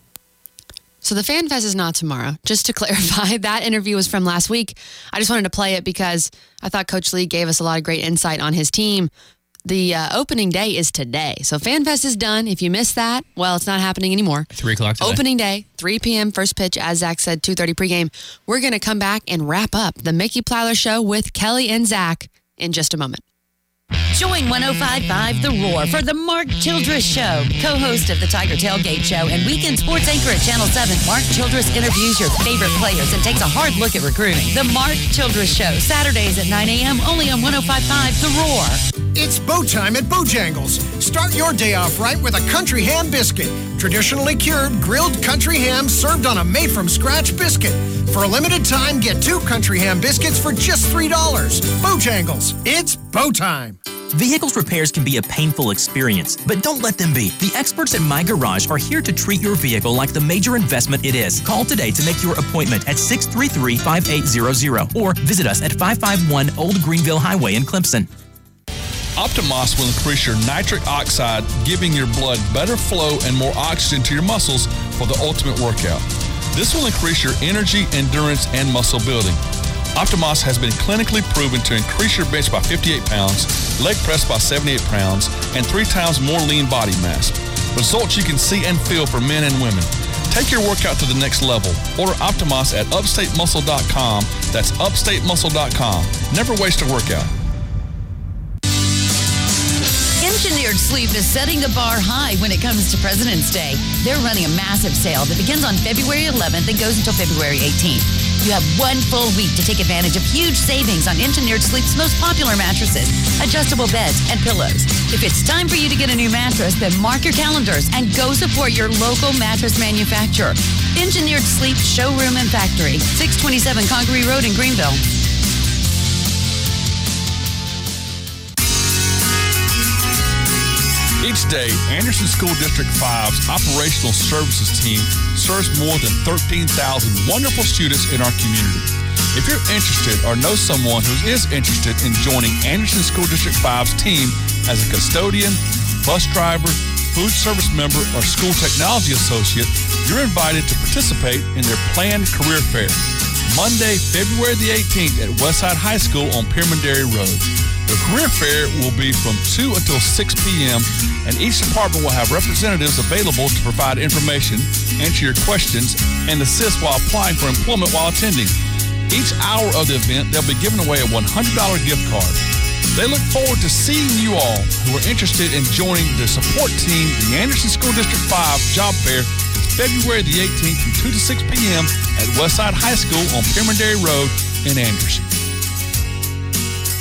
So the Fan Fest is not tomorrow. Just to clarify, that interview was from last week. I just wanted to play it because I thought Coach Lee gave us a lot of great insight on his team. The uh, opening day is today. So Fan Fest is done. If you missed that, well, it's not happening anymore. three o'clock today. Opening day, three p.m. first pitch, as Zach said, two thirty pregame. We're going to come back and wrap up the Mickey Plyler Show with Kelly and Zach in just a moment. Join one oh five point five The Roar for the Mark Childress Show. Co-host of the Tiger Tailgate Show and weekend sports anchor at Channel seven, Mark Childress interviews your favorite players and takes a hard look at recruiting. The Mark Childress Show, Saturdays at nine a.m. only on one oh five point five The Roar. It's bow time at Bojangles. Start your day off right with a country ham biscuit. Traditionally cured, grilled country ham served on a made-from-scratch biscuit. For a limited time, get two country ham biscuits for just three dollars. Bojangles, it's bow time. Vehicles repairs can be a painful experience, but don't let them be. The experts at My Garage are here to treat your vehicle like the major investment it is. Call today to make your appointment at six three three, five eight zero zero or visit us at five five one Old Greenville Highway in Clemson. Optimos will increase your nitric oxide, giving your blood better flow and more oxygen to your muscles for the ultimate workout. This will increase your energy, endurance, and muscle building. Optimos has been clinically proven to increase your bench by fifty-eight pounds, leg press by seventy-eight pounds, and three times more lean body mass. Results you can see and feel for men and women. Take your workout to the next level. Order Optimos at upstate muscle dot com. That's upstate muscle dot com. Never waste a workout. Engineered Sleep is setting the bar high when it comes to President's Day. They're running a massive sale that begins on February eleventh and goes until February eighteenth. You have one full week to take advantage of huge savings on Engineered Sleep's most popular mattresses, adjustable beds, and pillows. If it's time for you to get a new mattress, then mark your calendars and go support your local mattress manufacturer. Engineered Sleep Showroom and Factory, six twenty-seven Congaree Road in Greenville. Each day, Anderson School District five's Operational Services team serves more than thirteen thousand wonderful students in our community. If you're interested or know someone who is interested in joining Anderson School District five's team as a custodian, bus driver, food service member, or school technology associate, you're invited to participate in their planned career fair, Monday, February the eighteenth at Westside High School on Pyrmondary Road. The career fair will be from two until six p.m., and each department will have representatives available to provide information, answer your questions, and assist while applying for employment while attending. Each hour of the event, they'll be giving away a one hundred dollars gift card. They look forward to seeing you all who are interested in joining the support team, the Anderson School District five Job Fair, February the eighteenth from two to six p.m. at Westside High School on Pyrmondary Road in Anderson.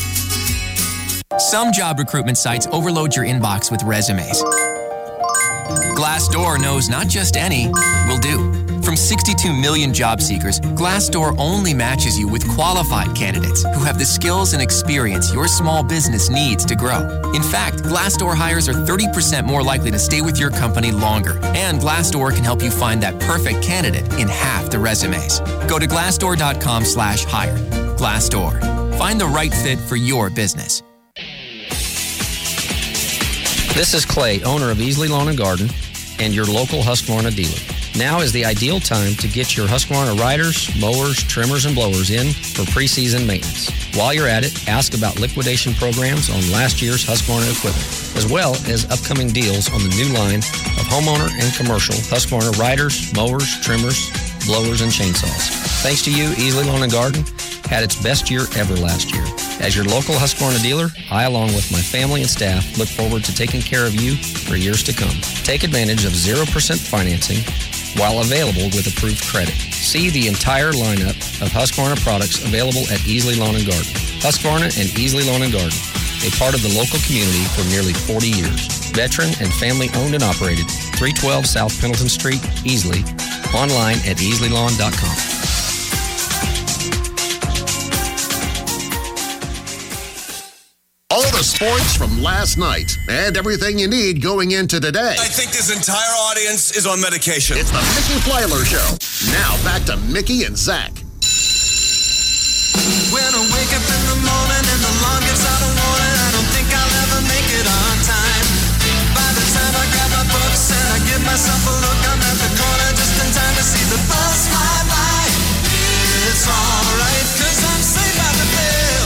Some job recruitment sites overload your inbox with resumes. Glassdoor knows not just any will do. From sixty-two million job seekers, Glassdoor only matches you with qualified candidates who have the skills and experience your small business needs to grow. In fact, Glassdoor hires are thirty percent more likely to stay with your company longer. And Glassdoor can help you find that perfect candidate in half the resumes. Go to glassdoor.com slash hire. Glassdoor. Find the right fit for your business. This is Clay, owner of Easley Lawn and Garden and your local Husqvarna dealer. Now is the ideal time to get your Husqvarna riders, mowers, trimmers, and blowers in for preseason maintenance. While you're at it, ask about liquidation programs on last year's Husqvarna equipment, as well as upcoming deals on the new line of homeowner and commercial Husqvarna riders, mowers, trimmers, blowers, and chainsaws. Thanks to you, Easley Lawn and Garden had its best year ever last year. As your local Husqvarna dealer, I, along with my family and staff, look forward to taking care of you for years to come. Take advantage of zero percent financing while available with approved credit. See the entire lineup of Husqvarna products available at Easley Lawn and Garden. Husqvarna and Easley Lawn and Garden, a part of the local community for nearly forty years. Veteran and family owned and operated, three twelve South Pendleton Street, Easley. Online at easley lawn dot com. All the sports from last night and everything you need going into today. I think this entire audience is on medication. It's the Mickey Plyler Show. Now back to Mickey and Zach. When I wake up in the morning and the alarm gives out a warning, I don't think I'll ever make it on time. By the time I grab my books and I give myself a look, I'm at the corner just in time to see the bus fly by. It's alright, cause I'm safe out the bill.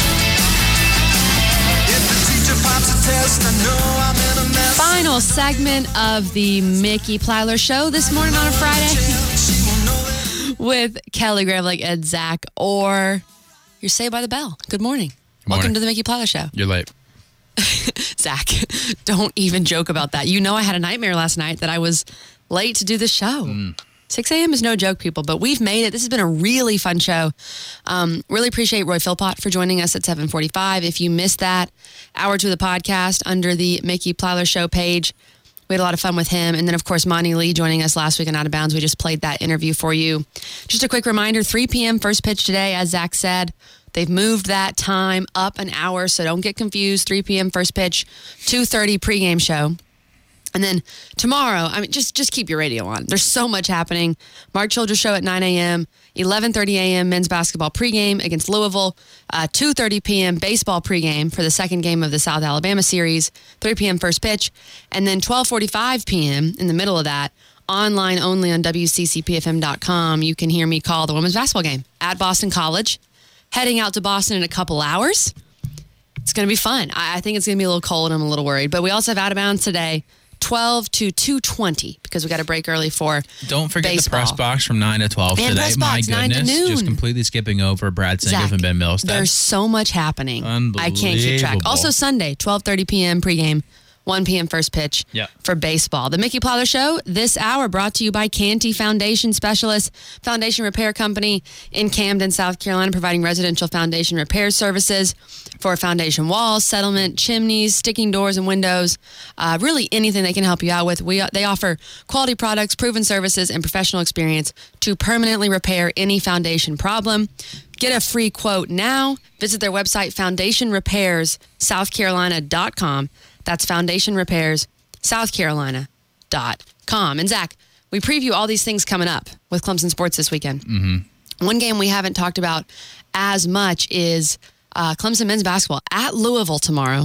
If the teacher pops a test, I know I'm in a mess. Final segment of the Mickey Plyler Show this morning on a Friday with Kelly Gravelick, Ed Zach, or you're Saved by the Bell. Good morning. Good Welcome morning. to the Mickey Plyler Show. You're late. Zach, don't even joke about that. You know I had a nightmare last night that I was late to do the show. Mm. six a.m. is no joke, people, but we've made it. This has been a really fun show. Um, really appreciate Roy Philpott for joining us at seven forty-five. If you missed that, hour to the podcast under the Mickey Plyler Show page. We had a lot of fun with him. And then, of course, Monty Lee joining us last week on Out of Bounds. We just played that interview for you. Just a quick reminder, three p.m. first pitch today, as Zach said. They've moved that time up an hour, so don't get confused. three p.m. first pitch, two thirty pregame show. And then tomorrow, I mean, just just keep your radio on. There's so much happening. Mark Childress show at nine a.m., eleven thirty a.m. men's basketball pregame against Louisville, uh, two thirty p.m. baseball pregame for the second game of the South Alabama series, three p.m. first pitch, and then twelve forty-five p.m. in the middle of that, online only on W C C P F M dot com, you can hear me call the women's basketball game at Boston College. Heading out to Boston in a couple hours. It's going to be fun. I, I think it's going to be a little cold. I'm a little worried. But we also have Out of Bounds today, twelve to two twenty, because we got to break early for Don't forget baseball. the press box from nine to twelve And today. press My box, nine to goodness. noon. Just completely skipping over Brad Singoff Zach, and Ben Milstead. There's so much happening. I can't keep track. Unbelievable. Also Sunday, twelve thirty p.m. pregame, one p.m. first pitch Yeah. for baseball. The Mickey Plyler Show this hour brought to you by Canty Foundation Specialists, foundation repair company in Camden, South Carolina, providing residential foundation repair services for foundation walls, settlement, chimneys, sticking doors and windows, uh, really anything they can help you out with. We They offer quality products, proven services, and professional experience to permanently repair any foundation problem. Get a free quote now. Visit their website, foundation repairs south carolina dot com. That's foundation repairs south carolina dot com. And Zach, we preview all these things coming up with Clemson sports this weekend. Mm-hmm. One game we haven't talked about as much is uh, Clemson men's basketball at Louisville tomorrow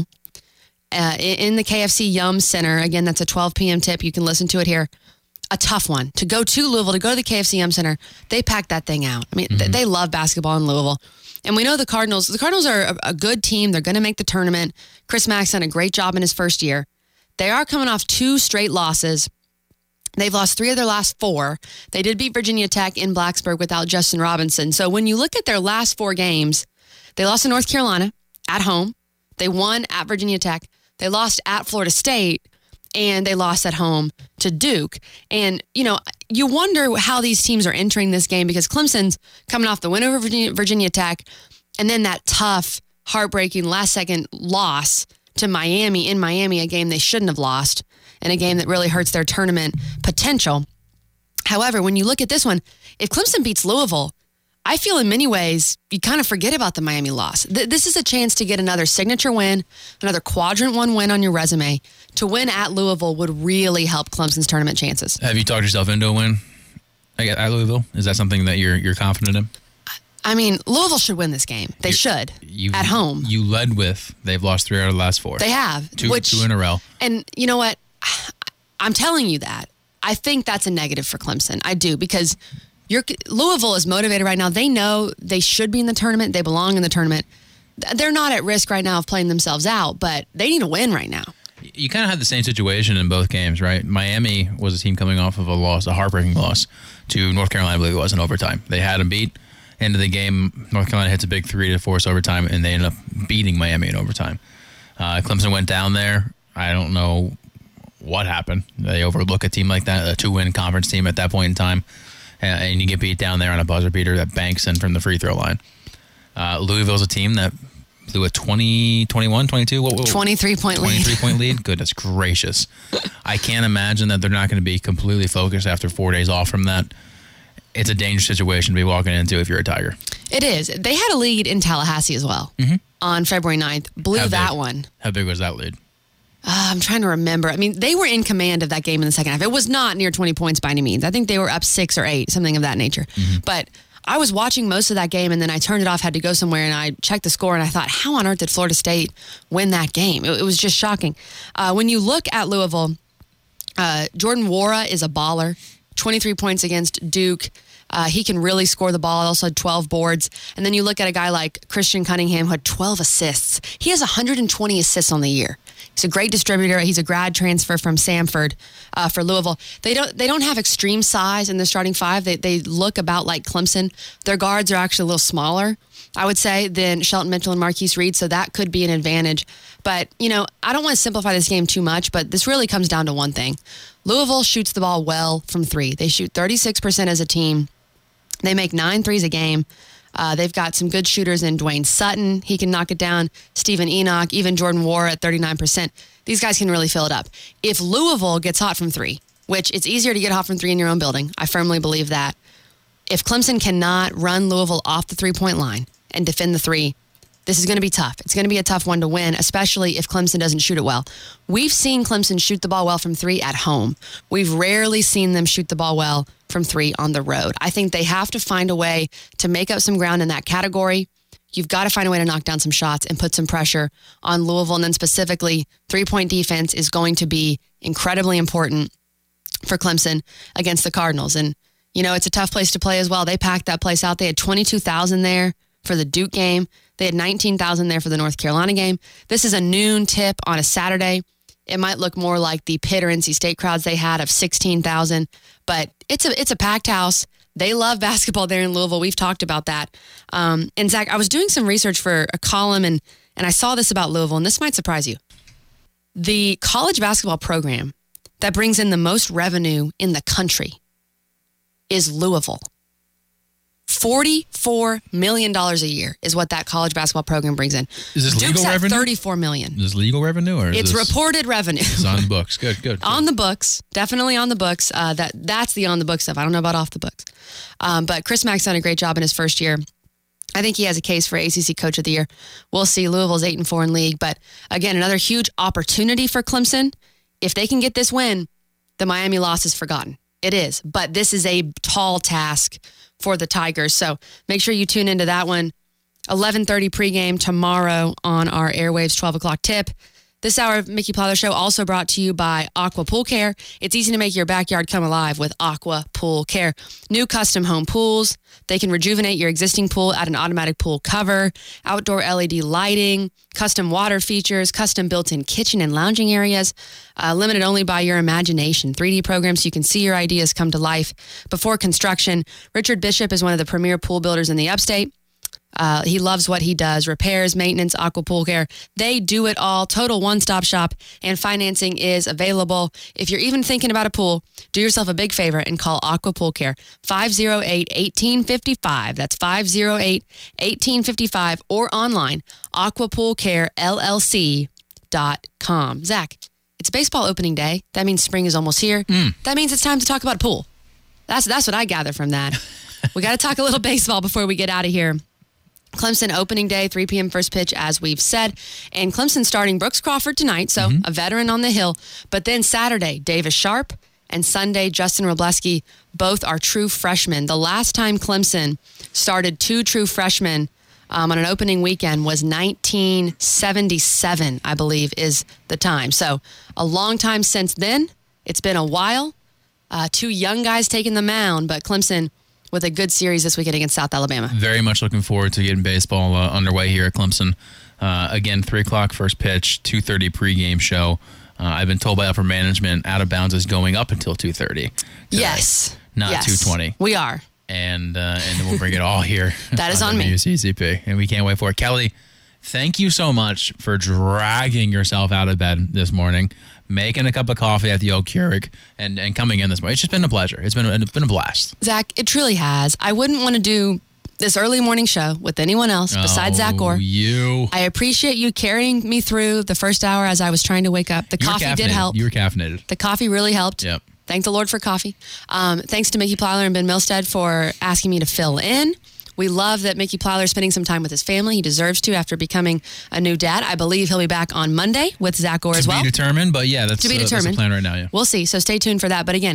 uh, in the K F C Yum Center. Again, that's a twelve p.m. tip. You can listen to it here. A tough one to go to Louisville, to go to the K F C Yum Center. They packed that thing out. I mean, Mm-hmm. th- they love basketball in Louisville. And we know the Cardinals, the Cardinals are a, a good team. They're going to make the tournament. Chris Mack's done a great job in his first year. They are coming off two straight losses. They've lost three of their last four. They did beat Virginia Tech in Blacksburg without Justin Robinson. So when you look at their last four games, they lost to North Carolina at home. They won at Virginia Tech. They lost at Florida State. And they lost at home to Duke. And, you know, you wonder how these teams are entering this game, because Clemson's coming off the win over Virginia, Virginia Tech, and then that tough, heartbreaking last-second loss to Miami in Miami, a game they shouldn't have lost. in a game that really hurts their tournament potential. However, when you look at this one, if Clemson beats Louisville, I feel in many ways you kind of forget about the Miami loss. Th- this is a chance to get another signature win, another quadrant one win on your resume. To win at Louisville would really help Clemson's tournament chances. Have you talked yourself into a win at Louisville? Is that something that you're you're confident in? I mean, Louisville should win this game. They you, should you, at home. You led with they've lost three out of the last four. They have two, which, two in a row. And you know what? I'm telling you that. I think that's a negative for Clemson. I do, because you're, Louisville is motivated right now. They know they should be in the tournament. They belong in the tournament. They're not at risk right now of playing themselves out, but they need a win right now. You kind of had the same situation in both games, right? Miami was a team coming off of a loss, a heartbreaking loss to North Carolina, I believe it was, in overtime. They had them beat. End of the game, North Carolina hits a big three to force overtime, and they ended up beating Miami in overtime. Uh, Clemson went down there. I don't know what happened. They overlook a team like that, a two-win conference team at that point in time, and, and you get beat down there on a buzzer beater that banks in from the free throw line. Uh, Louisville's a team that blew a twenty, twenty-one, twenty-two, what, what, twenty-three point lead. twenty-three point lead. Goodness gracious. I can't imagine that they're not going to be completely focused after four days off from that. It's a dangerous situation to be walking into if you're a Tiger. It is. They had a lead in Tallahassee as well mm-hmm. on February ninth. Blew How that big? one. How big was that lead? Uh, I'm trying to remember. I mean, they were in command of that game in the second half. It was not near twenty points by any means. I think they were up six or eight, something of that nature. Mm-hmm. But I was watching most of that game, and then I turned it off, had to go somewhere, and I checked the score, and I thought, how on earth did Florida State win that game? It, it was just shocking. Uh, when you look at Louisville, uh, Jordan Wara is a baller. twenty-three points against Duke. Uh, he can really score the ball. Also had twelve boards. And then you look at a guy like Christian Cunningham, who had twelve assists. He has one hundred twenty assists on the year. He's a great distributor. He's a grad transfer from Samford uh, for Louisville. They don't they don't have extreme size in the starting five. They they look about like Clemson. Their guards are actually a little smaller, I would say, than Shelton Mitchell and Marquise Reed, so that could be an advantage. But, you know, I don't want to simplify this game too much, but this really comes down to one thing. Louisville shoots the ball well from three. They shoot thirty-six percent as a team. They make nine threes a game. Uh, they've got some good shooters in Dwayne Sutton. He can knock it down. Stephen Enoch, even Jordan Wara at thirty-nine percent. These guys can really fill it up. If Louisville gets hot from three, which it's easier to get hot from three in your own building, I firmly believe that. If Clemson cannot run Louisville off the three-point line and defend the three, this is going to be tough. It's going to be a tough one to win, especially if Clemson doesn't shoot it well. We've seen Clemson shoot the ball well from three at home. We've rarely seen them shoot the ball well from three on the road. I think they have to find a way to make up some ground in that category. You've got to find a way to knock down some shots and put some pressure on Louisville. And then specifically, three-point defense is going to be incredibly important for Clemson against the Cardinals. And, you know, it's a tough place to play as well. They packed that place out. They had twenty-two thousand there for the Duke game. They had nineteen thousand there for the North Carolina game. This is a noon tip on a Saturday. It might look more like the Pitt or N C State crowds they had of sixteen thousand, but it's a it's a packed house. They love basketball there in Louisville. We've talked about that. Um, and Zach, I was doing some research for a column, and and I saw this about Louisville, and this might surprise you. The college basketball program that brings in the most revenue in the country is Louisville. forty-four million dollars a year is what that college basketball program brings in. Is this Duke's legal at revenue? thirty-four million dollars. Is this legal revenue? Or is It's this, reported revenue. It's on the books. Good, good. On the books. Definitely on the books. Uh, that That's the on the books stuff. I don't know about off the books. Um, but Chris Mack's done a great job in his first year. I think he has a case for A C C Coach of the Year. We'll see. Louisville's eight and four in league. But again, another huge opportunity for Clemson. If they can get this win, the Miami loss is forgotten. It is. But this is a tall task for the Tigers. So make sure you tune into that one. eleven thirty pregame tomorrow on our Airwaves twelve o'clock tip. This hour of Mickey Plyler Show also brought to you by Aqua Pool Care. It's easy to make your backyard come alive with Aqua Pool Care. New custom home pools. They can rejuvenate your existing pool, add an automatic pool cover, outdoor L E D lighting, custom water features, custom built-in kitchen and lounging areas, uh, limited only by your imagination. three D programs so you can see your ideas come to life before construction. Richard Bishop is one of the premier pool builders in the upstate. Uh, he loves what he does. Repairs, maintenance, Aqua Pool Care. They do it all. Total one-stop shop, and financing is available. If you're even thinking about a pool, do yourself a big favor and call Aqua Pool Care. five oh eight, one eight five five. That's five oh eight, one eight five five, or online, aqua pool care l l c dot com. Zach, it's baseball opening day. That means spring is almost here. Mm. That means it's time to talk about pool. That's that's what I gather from that. We got to talk a little baseball before we get out of here. Clemson opening day, three p.m. first pitch, as we've said. And Clemson starting Brooks Crawford tonight, so Mm-hmm. a veteran on the hill. But then Saturday, Davis Sharp, and Sunday, Justin Robleski, both are true freshmen. The last time Clemson started two true freshmen um, on an opening weekend was nineteen seventy-seven, I believe, is the time. So a long time since then. It's been a while. Uh, two young guys taking the mound, but Clemson with a good series this weekend against South Alabama. Very much looking forward to getting baseball uh, underway here at Clemson. Uh, again, three o'clock first pitch, two thirty pregame show. Uh, I've been told by upper management out of bounds is going up until two thirty. Yes. Not yes. two twenty. We are. And uh, and then we'll bring it all here. That is on me. W C C P, and we can't wait for it. Kelly, thank you so much for dragging yourself out of bed this morning, making a cup of coffee at the Oak Keurig, and, and coming in this morning. It's just been a pleasure. It's been, it's been a blast. Zach, it truly has. I wouldn't want to do this early morning show with anyone else besides oh, Zach Orr. You. I appreciate you carrying me through the first hour as I was trying to wake up. The You were coffee did caffeinated. help. You were caffeinated. The coffee really helped. Yep. Thank the Lord for coffee. Um, thanks to Mickey Plyler and Ben Milstead for asking me to fill in. We love that Mickey Plyler is spending some time with his family. He deserves to after becoming a new dad. I believe he'll be back on Monday with Zach Orr as well. To be determined, but yeah, that's, To be uh, that's the determined. plan right now, yeah. We'll see. So stay tuned for that. But again,